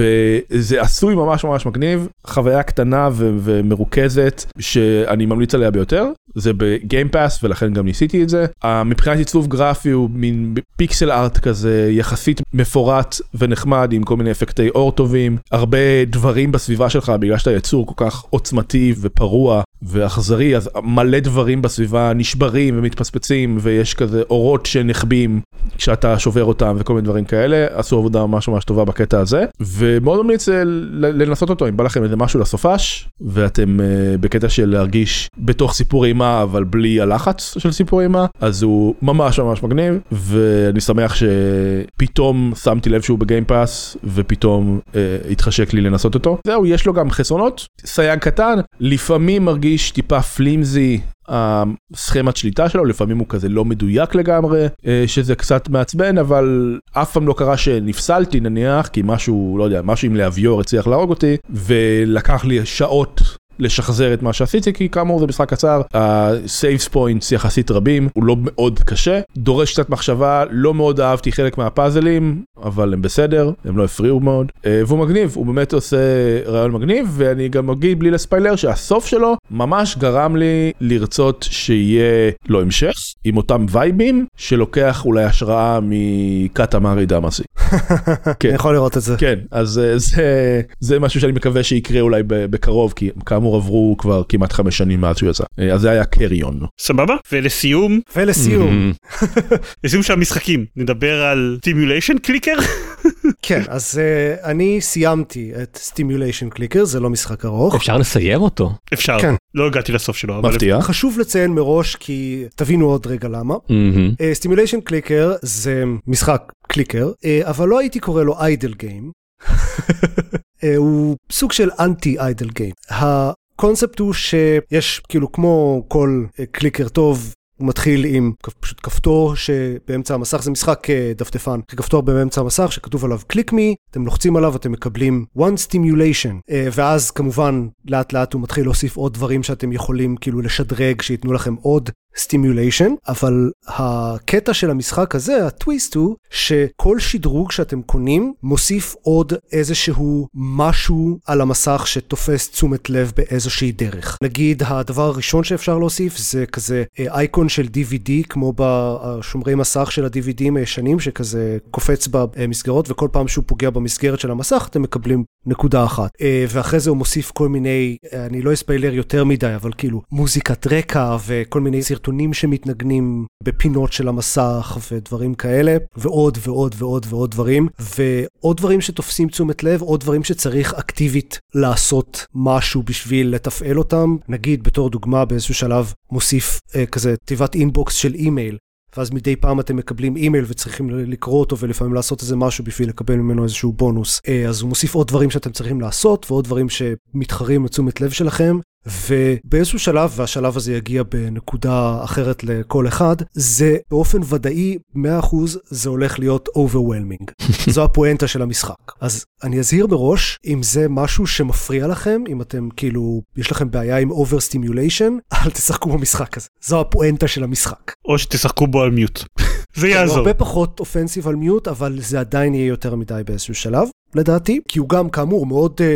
וזה עשוי ממש ממש מגניב, חוויה קטנה ו- ומרוכזת, שאני ממליץ עליה ביותר, זה בגיימפאס, ולכן גם ניסיתי את זה. מבחינת עיצוב גרפי הוא מין פיקסל ארט כזה, יחסית מפורט ונחמד, עם כל מיני אפקטי אור טובים, הרבה דברים בסביבה שלך, בגלל שאתה יצור כל כך עוצמתי ופרוע ואכזרי, אז מלא דברים בסביבה נשברים ומתפספצים, ויש כזה אורות שנחבים כשאתה שובר אותם וכל מיני דברים כאלה. עשו עבודה ממש ממש טובה בקטע הזה, ומאוד ממליץ לנסות אותו, אם בא לכם איזה משהו לסופש, ואתם בקטע של להרגיש בתוך סיפור אימה, אבל בלי הלחץ של סיפור אימה, אז הוא ממש ממש מגניב, ואני שמח שפתאום שמתי לב שהוא בגיימפאס, ופתאום אה, התחשק לי לנסות אותו. זהו, יש לו גם חסרונות, סייג קטן, לפעמים מרגיש טיפה פלימזי, הסכמת שליטה שלו, לפעמים הוא כזה לא מדויק לגמרי, שזה קצת מעצבן, אבל אף פעם לא קרה שנפסלתי נניח, כי משהו, לא יודע, משהו עם להביור הצליח להרוג אותי, ולקח לי שעות לשחזר את מה שעשיתי, כי כאמור זה משחק קצר, ה-saves points יחסית רבים, הוא לא מאוד קשה, דורש קצת מחשבה, לא מאוד אהבתי חלק מהפאזלים, אבל הם בסדר, הם לא הפריעו מאוד, והוא מגניב, הוא באמת עושה רעיון מגניב, ואני גם מגיד בלי לספיילר שהסוף שלו ממש גרם לי לרצות שיהיה לו המשך, עם אותם וייבים, שלוקח אולי השראה מקטמרי דמאסי. אני יכול לראות את זה. כן, אז זה, זה משהו שאני מקווה שיקרה אולי בקרוב, כי כאמור עברו כבר כמעט חמש שנים מאז שהוא יצא. אז זה היה קריון. סבבה? ולסיום? ולסיום. לסיום של המשחקים, נדבר על סטימוליישן קליקר? כן, אז uh, אני סיימתי את סטימוליישן קליקר, זה לא משחק ארוך. אפשר לסיים אותו. אפשר, כן. לא הגעתי לסוף שלו. מפתיע. אבל... חשוב לציין מראש, כי תבינו עוד רגע למה. סטימוליישן קליקר זה משחק קליקר, uh, אבל לא הייתי קורא לו איידל גיים. הוא סוג של אנטי איידל גיים. הקונספט הוא שיש כאילו כמו כל קליקר טוב, הוא מתחיל עם פשוט כפתור שבאמצע המסך, זה משחק דפדפן, כפתור באמצע המסך שכתוב עליו click me, אתם לוחצים עליו, אתם מקבלים one stimulation, ואז כמובן לאט לאט הוא מתחיל להוסיף עוד דברים שאתם יכולים כאילו לשדרג, שיתנו לכם עוד stimulation, אבל הקטע של המשחק הזה, הטוויסט הוא שכל שדרוג שאתם קונים מוסיף עוד איזשהו משהו על המסך שתופס תשומת לב באיזושהי דרך. נגיד הדבר הראשון שאפשר להוסיף זה כזה אייקון של די וי די, כמו בשומרי מסך של ה-די וי די הישנים, שכזה קופץ במסגרות, וכל פעם שהוא פוגע במסגרת של המסך אתם מקבלים נקודה אחת. ואחרי זה הוא מוסיף כל מיני, אני לא אספיילר יותר מדי, אבל כאילו מוזיקת רקע וכל מיני סרטונים שמתנגנים בפינות של המסך ודברים כאלה, ועוד ועוד ועוד ועוד דברים, ועוד דברים שתופסים תשומת לב, עוד דברים שצריך אקטיבית לעשות משהו בשביל לתפעל אותם. נגיד בתור דוגמה באיזשהו שלב מוסיף אה, כזה תיבת אינבוקס של אימייל, ואז מדי פעם אתם מקבלים אימייל וצריכים לקרוא אותו ולפעמים לעשות איזה משהו בשביל לקבל ממנו איזשהו בונוס. אז הוא מוסיף עוד דברים שאתם צריכים לעשות ועוד דברים שמתחרים לתשומת לב שלכם, ובאיזשהו שלב, והשלב הזה יגיע בנקודה אחרת לכל אחד, זה באופן ודאי מאה אחוז זה הולך להיות overwhelming. זו הפואנטה של המשחק. אז אני אזהיר בראש, אם זה משהו שמפריע לכם, אם אתם כאילו, יש לכם בעיה עם overstimulation, אל תשחקו במשחק הזה. זו הפואנטה של המשחק. או שתשחקו בו על מיוט. זה יעזור. הרבה פחות אופנסיב על מיוט, אבל זה עדיין יהיה יותר מדי באיזשהו שלב, לדעתי, כי הוא גם כאמור מאוד...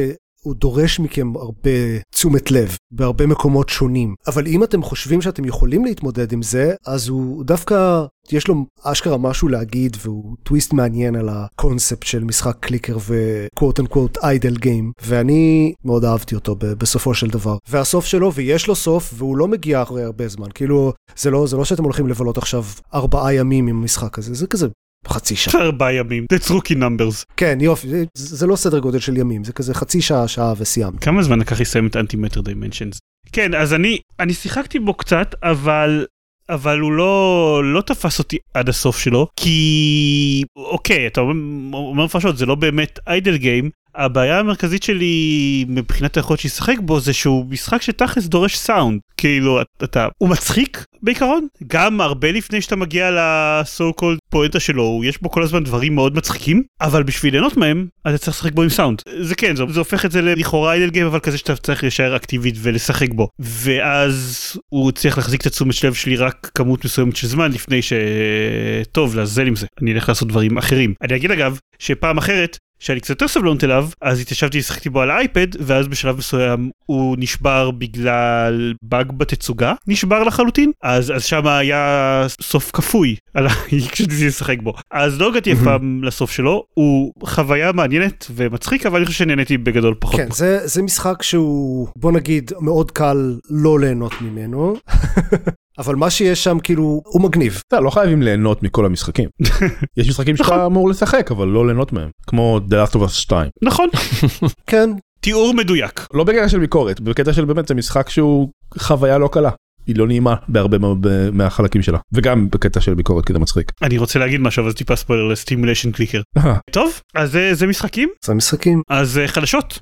הוא דורש מכם הרבה תשומת לב, בהרבה מקומות שונים. אבל אם אתם חושבים שאתם יכולים להתמודד עם זה, אז הוא דווקא, יש לו אשכרה משהו להגיד, והוא טוויסט מעניין על הקונספט של משחק קליקר וקוואט אנקוואט איידל גיים, ואני מאוד אהבתי אותו בסופו של דבר. והסוף שלו, ויש לו סוף, והוא לא מגיע אחרי הרבה זמן. כאילו, זה לא, זה לא שאתם הולכים לבלות עכשיו ארבעה ימים עם המשחק הזה, זה כזה חצי שעה. ארבעה ימים, that's rookie numbers. כן, יופי, זה, זה לא סדר גודל של ימים, זה כזה חצי שעה, שעה וסיימת. כמה זמן לקח לסיים את אנטימטר דיימנשנס? כן, אז אני, אני שיחקתי בו קצת, אבל, אבל הוא לא, לא תפס אותי עד הסוף שלו, כי, אוקיי, אתה אומר, אומר פשוט, זה לא באמת איידל גיים, הבעיה המרכזית שלי מבחינת היכולת שישחק בו זה שהוא משחק שתכלס דורש סאונד, כאילו אתה, הוא מצחיק בעיקרון, גם הרבה לפני שאתה מגיע לסו קולד פואנטה שלו, יש בו כל הזמן דברים מאוד מצחיקים, אבל בשביל ליהנות מהם, אתה צריך לשחק בו עם סאונד. זה כן, זה, זה הופך את זה לכאורה איידל גיים, אבל כזה שאתה צריך להישאר אקטיבית ולשחק בו. ואז הוא צריך להחזיק את התשומת לב שלי רק כמות מסוימת של זמן, לפני ש... טוב, לעזל עם זה, אני אלך לעשות דברים אחרים. אני אגיד אגב, שפעם אחרת, שאני קצת יותר סבלונות אליו, אז התיישבתי לשחקתי בו על האייפד, ואז בשלב מסוים הוא נשבר בגלל באג בתצוגה, נשבר לחלוטין, אז, אז שם היה סוף כפוי עליי כשניסיתי לשחק בו. אז לא הגעתי אף פעם לסוף שלו, הוא חוויה מעניינת ומצחיק, אבל אני חושב שנהניתי בגדול פחות. כן, זה, זה משחק שהוא, בוא נגיד, מאוד קל לא ליהנות ממנו. אבל מה שיש שם כאילו הוא מגניב. אתה לא חייבים ליהנות מכל המשחקים. יש משחקים שאתה אמור לשחק אבל לא ליהנות מהם, כמו The Last of Us שתיים. נכון. כן. תיאור מדויק. לא בקטע של ביקורת, בקטע של באמת זה משחק שהוא חוויה לא קלה. היא לא נעימה בהרבה מהחלקים שלה, וגם בקטע של ביקורת כזה מצחיק. אני רוצה להגיד משהו, אז טיפה ספוילר לסטימוליישן קליקר. טוב, אז זה, זה משחקים? זה משחקים. אז חדשות.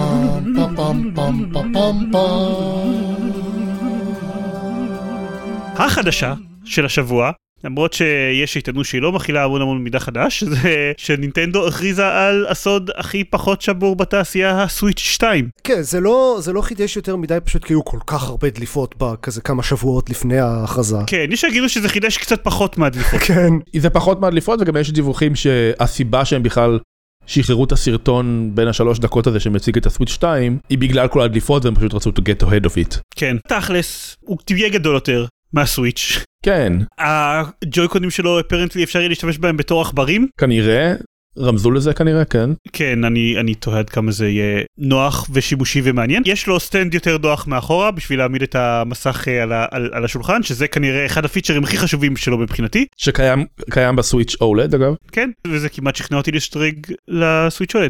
החדשה של השבוע, למרות שיש שיתנו שהיא לא מכילה המון המון מידע חדש, זה שנינטנדו הכריזה על הסוד הכי פחות שבור בתעשייה, הסוויץ' שתיים. כן, זה לא, זה לא חידש יותר מדי, פשוט כי היו כל כך הרבה דליפות בכזה כמה שבועות לפני ההכרזה. כן, יש שיגידו שזה חידש קצת פחות מהדליפות. כן. זה פחות מהדליפות, וגם יש דיווחים שהסיבה שהם בכלל שחררו את הסרטון בין השלוש דקות הזה שמציג את הסוויץ' שתיים, היא בגלל כל הדליפות, והם פשוט רצו to get ahead of it. כן, תכלס, הוא תהיה גדול יותר מהסוויץ'. כן. הג'ויקונים שלו, אפרנטלי, אפשר יהיה להשתמש בהם בתור עכברים? כנראה, רמזו לזה כנראה, כן. כן, אני, אני תוהה עד כמה זה יהיה נוח ושימושי ומעניין. יש לו סטנד יותר נוח מאחורה, בשביל להעמיד את המסך על, על, על השולחן, שזה כנראה אחד הפיצ'רים הכי חשובים שלו מבחינתי. שקיים קיים בסוויץ' אולד, אגב. כן, וזה כמעט שכנע אותי לשדרג לסוויץ' אולד.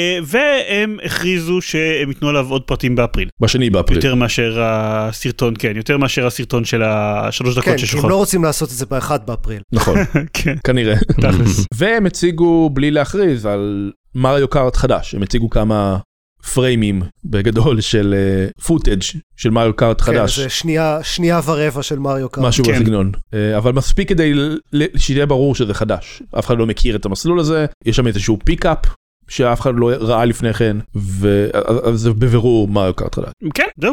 והם הכריזו שהם ייתנו עליו עוד פרטים באפריל. בשני באפריל. יותר מאשר הסרטון, כן, יותר מאשר הסרטון של השלוש דקות כן, ששולחו. כי הם לא רוצים לעשות את זה באחד באפריל. נכון, כן. כנראה. והם הציגו בלי להכריז על מריו קארט חדש, הם הציגו כמה פריימים בגדול של פוטאג' של מריו קארט חדש. כן, זה שנייה, שנייה ורבע של מריו קארט. משהו בסגנון. אבל מספיק כדי שיהיה ברור שזה חדש. אף אחד לא מכיר את המסלול הזה, יש שם איזשהו פיק-אפ, שאף אחד לא ראה לפני כן, וזה בבירור מריו קארט חדש. כן, זהו.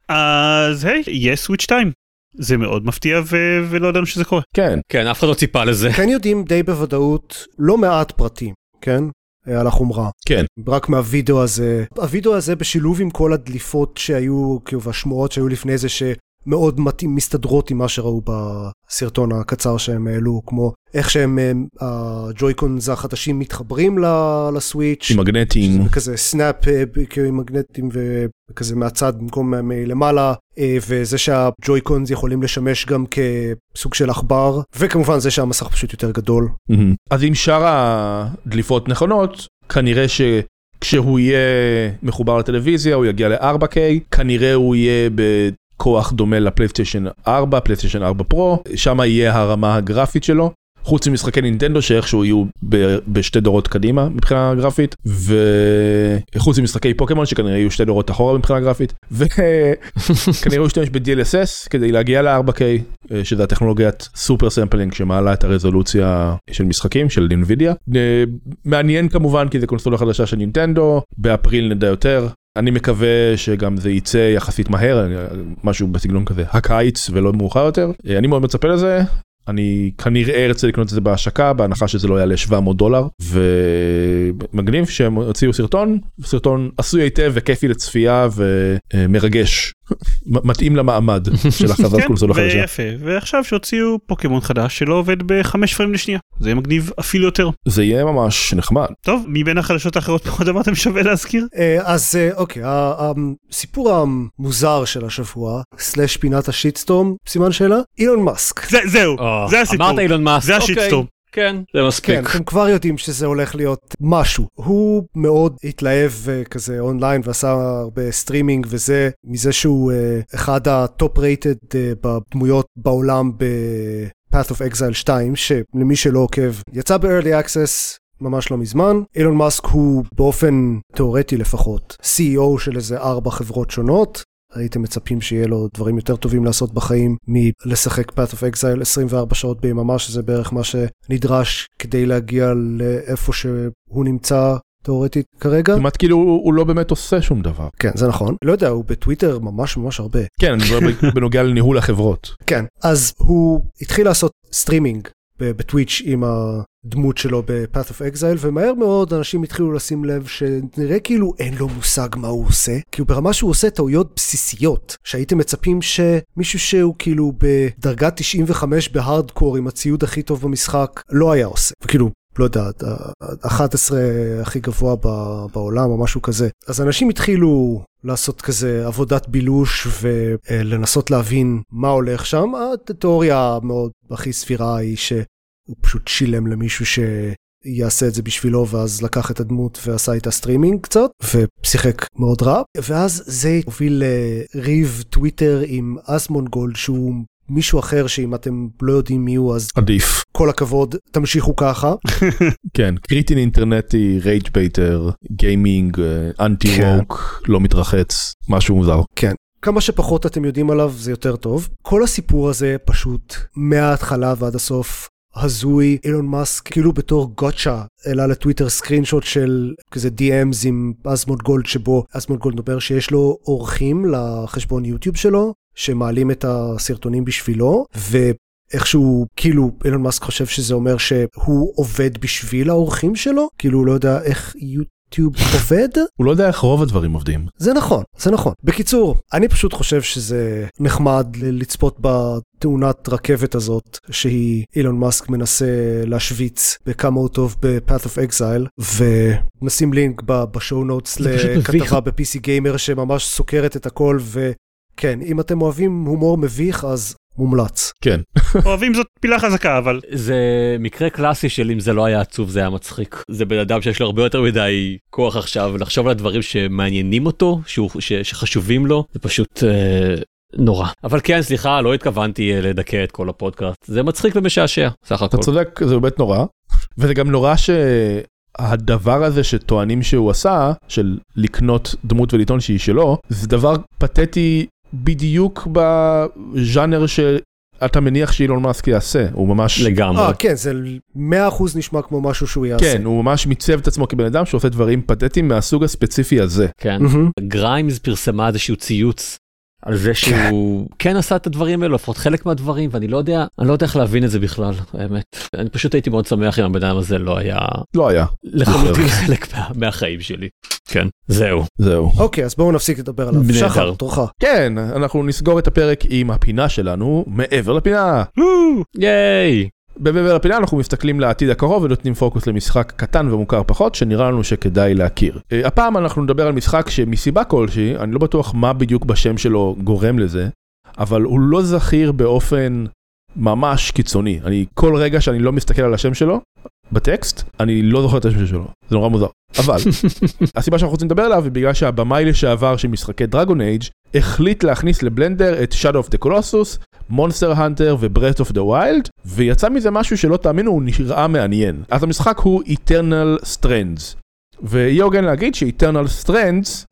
אז היי, יש סוויץ' שתיים. זה מאוד מפתיע ו- ולא ידענו שזה קורה. כן. כן, אף אחד לא ציפה לזה. כן יודעים די בוודאות לא מעט פרטים, כן? על החומרה. כן. רק מהווידאו הזה. הווידאו הזה בשילוב עם כל הדליפות שהיו, כאילו, והשמועות שהיו לפני זה שמאוד מתאים, מסתדרות עם מה שראו בסרטון הקצר שהם העלו, כמו איך שהם, הג'ויקונס החדשים מתחברים לסוויץ'. עם מגנטים. כזה סנאפ, עם מגנטים וכזה מהצד במקום מלמעלה, וזה שהג'ויקונס יכולים לשמש גם כסוג של עכבר, וכמובן זה שהמסך פשוט יותר גדול. אז אם שאר הדליפות נכונות, כנראה ש... כשהוא יהיה מחובר לטלוויזיה, הוא יגיע ל-ארבע קיי, כנראה הוא יהיה בכוח דומה לפלייסטיישן ארבע, פלייסטיישן ארבע פרו, שם יהיה הרמה הגרפית שלו, חוץ ממשחקי נינטנדו שאיכשהו יהיו ב- בשתי דורות קדימה מבחינה גרפית, וחוץ ממשחקי פוקמון שכנראה יהיו שתי דורות אחורה מבחינה גרפית, וכנראה הוא ישתמש ב-די אל אס אס כדי להגיע ל-ארבע קיי, שזה הטכנולוגיית סופר סמפלינג שמעלה את הרזולוציה של משחקים, של אינווידיה. מעניין כמובן כי זה קונסולה חדשה של נינטנדו, באפריל נדע יותר. אני מקווה שגם זה יצא יחסית מהר, משהו בסגנון כזה, הקיץ ולא מאוחר יותר. אני מאוד מצפה לזה. אני כנראה ארצה לקנות את זה בהשקה, בהנחה שזה לא יעלה שבע מאות דולר, ומגניב שהם הוציאו סרטון, סרטון עשוי היטב וכיפי לצפייה ומרגש, מתאים למעמד של הכרזת קונסולה חדשה. ויפה, ועכשיו שהוציאו פוקימון חדש שלא עובד בחמש פריים לשנייה, זה יהיה מגניב אפילו יותר. זה יהיה ממש נחמד. טוב, מבין החדשות האחרות עוד דבר אתם שווה להזכיר? אז אוקיי, הסיפור המוזר של השבוע, סלש פינת השיטסטורם, סימן שאלה, אילון מאסק. זהו, זה הסיפור. אמרת אילון מאסק. זה השיטסטורם. כן, זה מספיק. כן, אתם כבר יודעים שזה הולך להיות משהו. הוא מאוד התלהב כזה אונליין ועשה הרבה סטרימינג וזה, מזה שהוא אחד הטופ רייטד בדמויות בעולם ב-Path of Exile שתיים, שלמי שלא עוקב, יצא ב-Early Access ממש לא מזמן. אילון מאסק הוא באופן תיאורטי לפחות סי אי או של איזה ארבע חברות שונות. הייתם מצפים שיהיה לו דברים יותר טובים לעשות בחיים מלשחק Path of Exile עשרים וארבע שעות ביממה, שזה בערך מה שנדרש כדי להגיע לאיפה שהוא נמצא תיאורטית כרגע. כמעט כאילו הוא, הוא לא באמת עושה שום דבר. כן, זה נכון. לא יודע, הוא בטוויטר ממש ממש הרבה. כן, אני מדבר בנוגע לניהול החברות. כן, אז הוא התחיל לעשות סטרימינג בטוויץ' עם הדמות שלו ב-Path of Exile, ומהר מאוד אנשים התחילו לשים לב שנראה כאילו אין לו מושג מה הוא עושה, כי הוא ברמה שהוא עושה טעויות בסיסיות, שהייתם מצפים שמישהו שהוא כאילו בדרגה תשעים וחמש בהארדקור עם הציוד הכי טוב במשחק, לא היה עושה. וכאילו, לא יודע, ה-אחד עשר הכי גבוה בעולם או משהו כזה. אז אנשים התחילו לעשות כזה עבודת בילוש ולנסות להבין מה הולך שם. התיאוריה המאוד הכי סבירה היא שהוא פשוט שילם למישהו שיעשה את זה בשבילו, ואז לקח את הדמות ועשה איתה סטרימינג קצת, ושיחק מאוד רע. ואז זה הוביל לריב טוויטר עם אסמונגולד, שהוא מישהו אחר שאם אתם לא יודעים מי הוא, אז עדיף. כל הכבוד, תמשיכו ככה. כן, קריטין אינטרנטי, רייג' בייטר, גיימינג, אנטי ווק, לא מתרחץ, משהו מוזר. כן. כמה שפחות אתם יודעים עליו זה יותר טוב. כל הסיפור הזה פשוט מההתחלה ועד הסוף הזוי. אילון מאסק כאילו בתור גוטשה העלה לטוויטר סקרינשוט של כזה די אמס עם אסמונד גולד, שבו אסמונד גולד אומר שיש לו אורחים לחשבון יוטיוב שלו שמעלים את הסרטונים בשבילו, ואיכשהו כאילו אילון מאסק חושב שזה אומר שהוא עובד בשביל האורחים שלו, כאילו הוא לא יודע איך יוטיוב עובד. הוא לא יודע איך רוב הדברים עובדים. זה נכון, זה נכון. בקיצור, אני פשוט חושב שזה נחמד לצפות בתאונת רכבת הזאת, שהיא אילון מאסק מנסה להשוויץ בכמה הוא טוב ב-Path of Exile, ונשים לינק בשואו נוטס לכתבה ב-פי סי Gamer שממש סוקרת את הכל, וכן, אם אתם אוהבים הומור מביך, אז מומלץ. כן. אוהבים זאת פילה חזקה, אבל זה מקרה קלאסי של אם זה לא היה עצוב זה היה מצחיק. זה בן אדם שיש לו הרבה יותר מדי כוח עכשיו לחשוב על הדברים שמעניינים אותו, שהוא, ש, שחשובים לו, זה פשוט אה, נורא. אבל כן, סליחה, לא התכוונתי לדכא את כל הפודקאסט. זה מצחיק ומשעשע, סך הכל. אתה צודק, זה באמת נורא. וזה גם נורא שהדבר הזה שטוענים שהוא עשה, של לקנות דמות ולטעון שהיא שלו, זה דבר פתטי בדיוק בז'אנר שאתה מניח שאילון מאסק יעשה, הוא ממש לגמרי. אה, כן, זה מאה אחוז נשמע כמו משהו שהוא יעשה. כן, הוא ממש מיצב את עצמו כבן אדם שעושה דברים פתטיים מהסוג הספציפי הזה. כן, גריימס פרסמה איזשהו ציוץ על זה שהוא כן עשה את הדברים האלו, לפחות חלק מהדברים, ואני לא יודע, אני לא יודע איך להבין את זה בכלל, האמת. אני פשוט הייתי מאוד שמח אם הבן אדם הזה לא היה... לא היה. לחלוטין חלק מהחיים שלי. כן, זהו. זהו. אוקיי, אז בואו נפסיק לדבר עליו. שחר, תורך. כן, אנחנו נסגור את הפרק עם הפינה שלנו, מעבר לפינה. ייי! במעבר לפינה אנחנו מסתכלים לעתיד הקרוב ונותנים פוקוס למשחק קטן ומוכר פחות שנראה לנו שכדאי להכיר. הפעם אנחנו נדבר על משחק שמסיבה כלשהי, אני לא בטוח מה בדיוק בשם שלו גורם לזה, אבל הוא לא זכיר באופן ממש קיצוני. אני כל רגע שאני לא מסתכל על השם שלו בטקסט, אני לא זוכר את השם שלו. זה נורא מוזר. אבל הסיבה שאנחנו רוצים לדבר עליו היא בגלל שהבמאי לשעבר של משחקי דרגון אייג' החליט להכניס לבלנדר את Shadow of the Colossus, Monster Hunter ו-Breath of the Wild, ויצא מזה משהו שלא תאמינו, הוא נראה מעניין. אז המשחק הוא Eternal Strands. ויהיה הוגן להגיד ש-Eternal Strands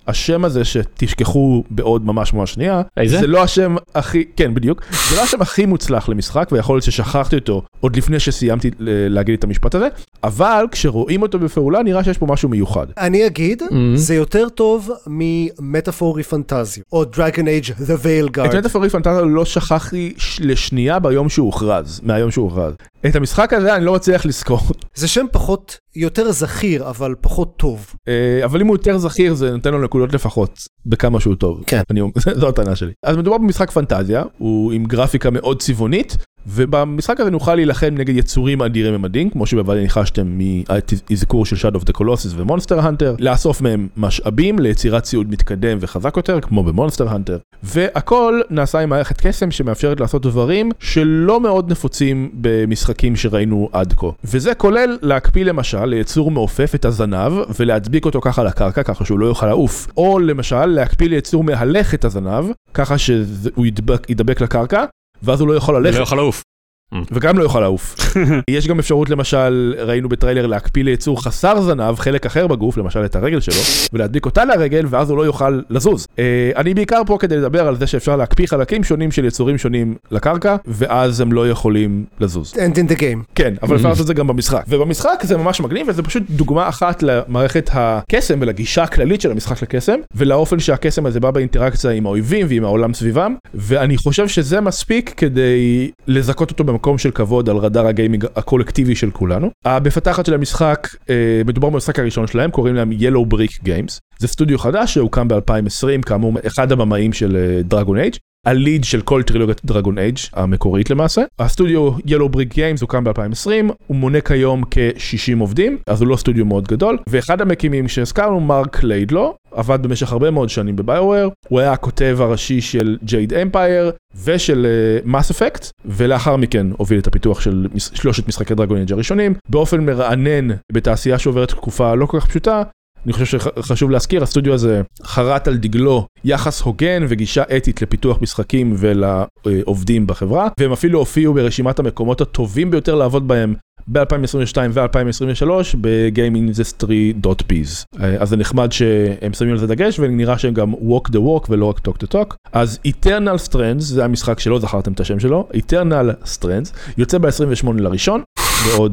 השם הזה שתשכחו בעוד ממש ממש שנייה, איזה? זה לא השם הכי, כן בדיוק, זה לא השם הכי מוצלח למשחק, ויכול להיות ששכחתי אותו עוד לפני שסיימתי להגיד את המשפט הזה, אבל כשרואים אותו בפעולה נראה שיש פה משהו מיוחד. אני אגיד, זה יותר טוב ממטאפורי פנטזיה, או דרגון אייג' The Veil Guard. את מטאפורי פנטזיה לא שכחתי לשנייה ביום שהוא הוכרז, מהיום שהוא הוכרז. את המשחק הזה אני לא מצליח לזכור. זה שם פחות, יותר זכיר, אבל פחות טוב. אבל אם הוא יותר זכיר זה נותן לו נקודות לפחות, בכמה שהוא טוב. כן. זו הטענה שלי. אז מדובר במשחק פנטזיה, הוא עם גרפיקה מאוד צבעונית, ובמשחק הזה נוכל להילחם נגד יצורים אדירים ממדים, כמו שבוודאי ניחשתם מהזכור של Shadow of the Colossus ומונסטר הנטר, לאסוף מהם משאבים ליצירת ציוד מתקדם וחזק יותר, כמו במונסטר הנטר, והכל נעשה עם מערכת קסם שמאפשרת לעשות דברים שלא מאוד נפוצים במשחקים שראינו עד כה. וזה כולל להקפיא למשל ליצור מעופף את הזנב ולהדביק אותו ככה לקרקע, ככה שהוא לא יוכל לעוף, או למשל להקפיא ליצור מהלך את הזנב, ככה שהוא ידבק, ידבק לקרקע, ואז הוא לא יכול ללכת. לא יכול לעוף. וגם לא יוכל לעוף. יש גם אפשרות למשל, ראינו בטריילר להקפיא ליצור חסר זנב, חלק אחר בגוף, למשל את הרגל שלו, ולהדביק אותה לרגל, ואז הוא לא יוכל לזוז. אני בעיקר פה כדי לדבר על זה שאפשר להקפיא חלקים שונים של יצורים שונים לקרקע, ואז הם לא יכולים לזוז. End in the game. כן, אבל אפשר לעשות את זה גם במשחק. ובמשחק זה ממש מגניב, וזה פשוט דוגמה אחת למערכת הקסם ולגישה הכללית של המשחק לקסם, ולאופן שהקסם הזה בא באינטראקציה עם האויבים ועם העולם סביבם, ואני חושב שזה מספיק כדי לזכות אותו במקום של כבוד על רדאר הגיימינג הקולקטיבי של כולנו. המפתחת של המשחק, מדובר במשחק הראשון שלהם, קוראים להם Yellow Brick Games. זה סטודיו חדש שהוקם ב-אלפיים ועשרים, כאמור אחד הבמאים של דרגון אייג', הליד של כל טרילוגיית דרגון אייג' המקורית למעשה. הסטודיו Yellow Brick Games הוקם ב-אלפיים ועשרים, הוא מונה כיום כ-שישים עובדים, אז הוא לא סטודיו מאוד גדול, ואחד המקימים שהזכרנו, מרק ליידלו, עבד במשך הרבה מאוד שנים בביואוור, הוא היה הכותב הראשי של ג'ייד אמפייר ושל Mass Effect, ולאחר מכן הוביל את הפיתוח של שלושת משחקי דרגון אייג' הראשונים, באופן מרענן בתעשייה שעוברת תקופה לא כל כך פשוטה. אני חושב שחשוב להזכיר, הסטודיו הזה חרט על דגלו יחס הוגן וגישה אתית לפיתוח משחקים ולעובדים בחברה, והם אפילו הופיעו ברשימת המקומות הטובים ביותר לעבוד בהם ב-אלפיים עשרים ושתיים ו-אלפיים עשרים ושלוש ב-Game Industry דוט ביז. אז זה נחמד שהם שמים על זה דגש, ונראה שהם גם walk the walk ולא רק talk the talk. אז Eternal Strands, זה המשחק שלא זכרתם את השם שלו, Eternal Strands, יוצא ב-עשרים ושמונה לראשון, בעוד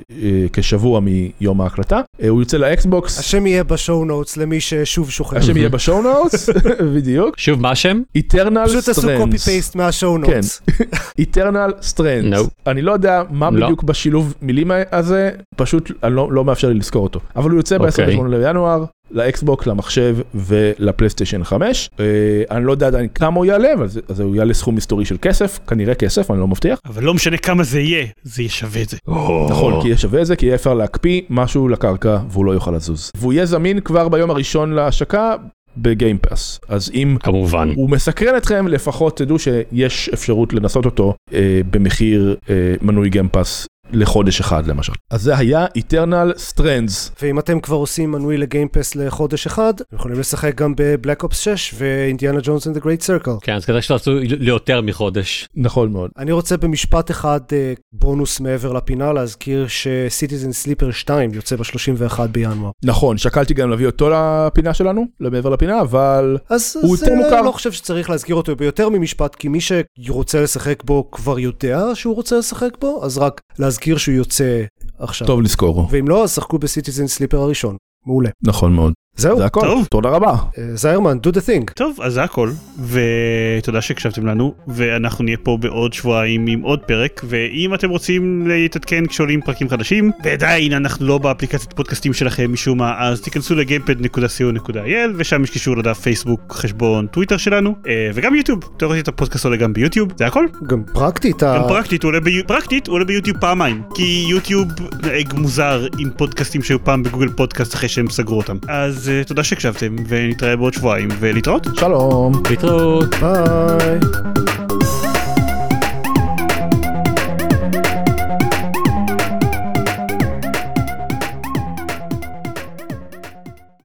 כשבוע מיום ההקלטה. הוא יוצא לאקסבוקס. השם יהיה בשואו נוטס למי ששוב שוכר. השם יהיה בשואו נוטס, בדיוק. שוב, מה השם? Eternal Strands. פשוט עשו קופי פייסט מהשואו נוטס. Eternal Strands. אני לא יודע מה בדיוק בשילוב מילים הזה, פשוט לא מאפשר לי לזכור אותו. אבל הוא יוצא ב-עשרים ושמונה לינואר. לאקסבוקס, למחשב ולפלייסטיישן חמש. אני לא יודע עדיין כמה הוא יעלה, אבל זה הוא יעלה סכום היסטורי של כסף, כנראה כסף, אני לא מבטיח. אבל לא משנה כמה זה יהיה, זה ישווה את זה. נכון, כי יהיה שווה את זה, כי יהיה אפשר להקפיא משהו לקרקע, והוא לא יוכל לזוז. והוא יהיה זמין כבר ביום הראשון להשקה, בגיימפאס. אז אם כמובן הוא מסקרן אתכם, לפחות תדעו שיש אפשרות לנסות אותו אה, במחיר אה, מנוי גיימפאס לחודש אחד למשל. אז זה היה Eternal Strands. ואם אתם כבר עושים מנוי לגיימפאס לחודש אחד, אתם יכולים לשחק גם בבלק אופס שש ואינדיאנה ג'ונס and the Great Circle. כן, אז כדי שתעשו ליותר מחודש. נכון מאוד. אני רוצה במשפט אחד בונוס מעבר לפינה, להזכיר שסיטיזן סליפר שתיים יוצא ב-שלושים ואחד בינואר. נכון, שקלתי גם להביא אותו לפינה שלנו, למעבר לפינה, אבל הוא יותר מוכר. אז לא חושב שצריך להזכיר אותו ביותר ממשפט, כי מי שרוצה לשחק בו כבר יודע שהוא רוצה לשחק בו, אז רק להזכיר שהוא יוצא עכשיו. טוב לזכור. ואם לא, אז שחקו בסיטיזן סליפר הראשון. מעולה. נכון מאוד. זהו. זה הכל. טוב. תודה רבה. זיירמן, do the thing. טוב, אז זה הכל, ותודה שהקשבתם לנו, ואנחנו נהיה פה בעוד שבועיים עם עוד פרק, ואם אתם רוצים להתעדכן כשעולים פרקים חדשים, ועדיין אנחנו לא באפליקציית פודקאסטים שלכם משום מה, אז תיכנסו ל-gamepad נקודה סי או נקודה איי אל, ושם יש קישור לדף פייסבוק, חשבון טוויטר שלנו, וגם יוטיוב. תראו את הפודקאסט עולה גם ביוטיוב, זה הכל. גם פרקטית. גם פרקטית, הוא עולה ב... פרקטית, הוא עולה ביוטיוב פעמיים, כי יוטיוב נהג מוזר עם פודקאסטים שהיו פעם בגוגל פודקאסט אחרי שהם סגרו אותם. אז תודה שהקשבתם, ונתראה בעוד שבועיים, ולהתראות. שלום. להתראות. ביי.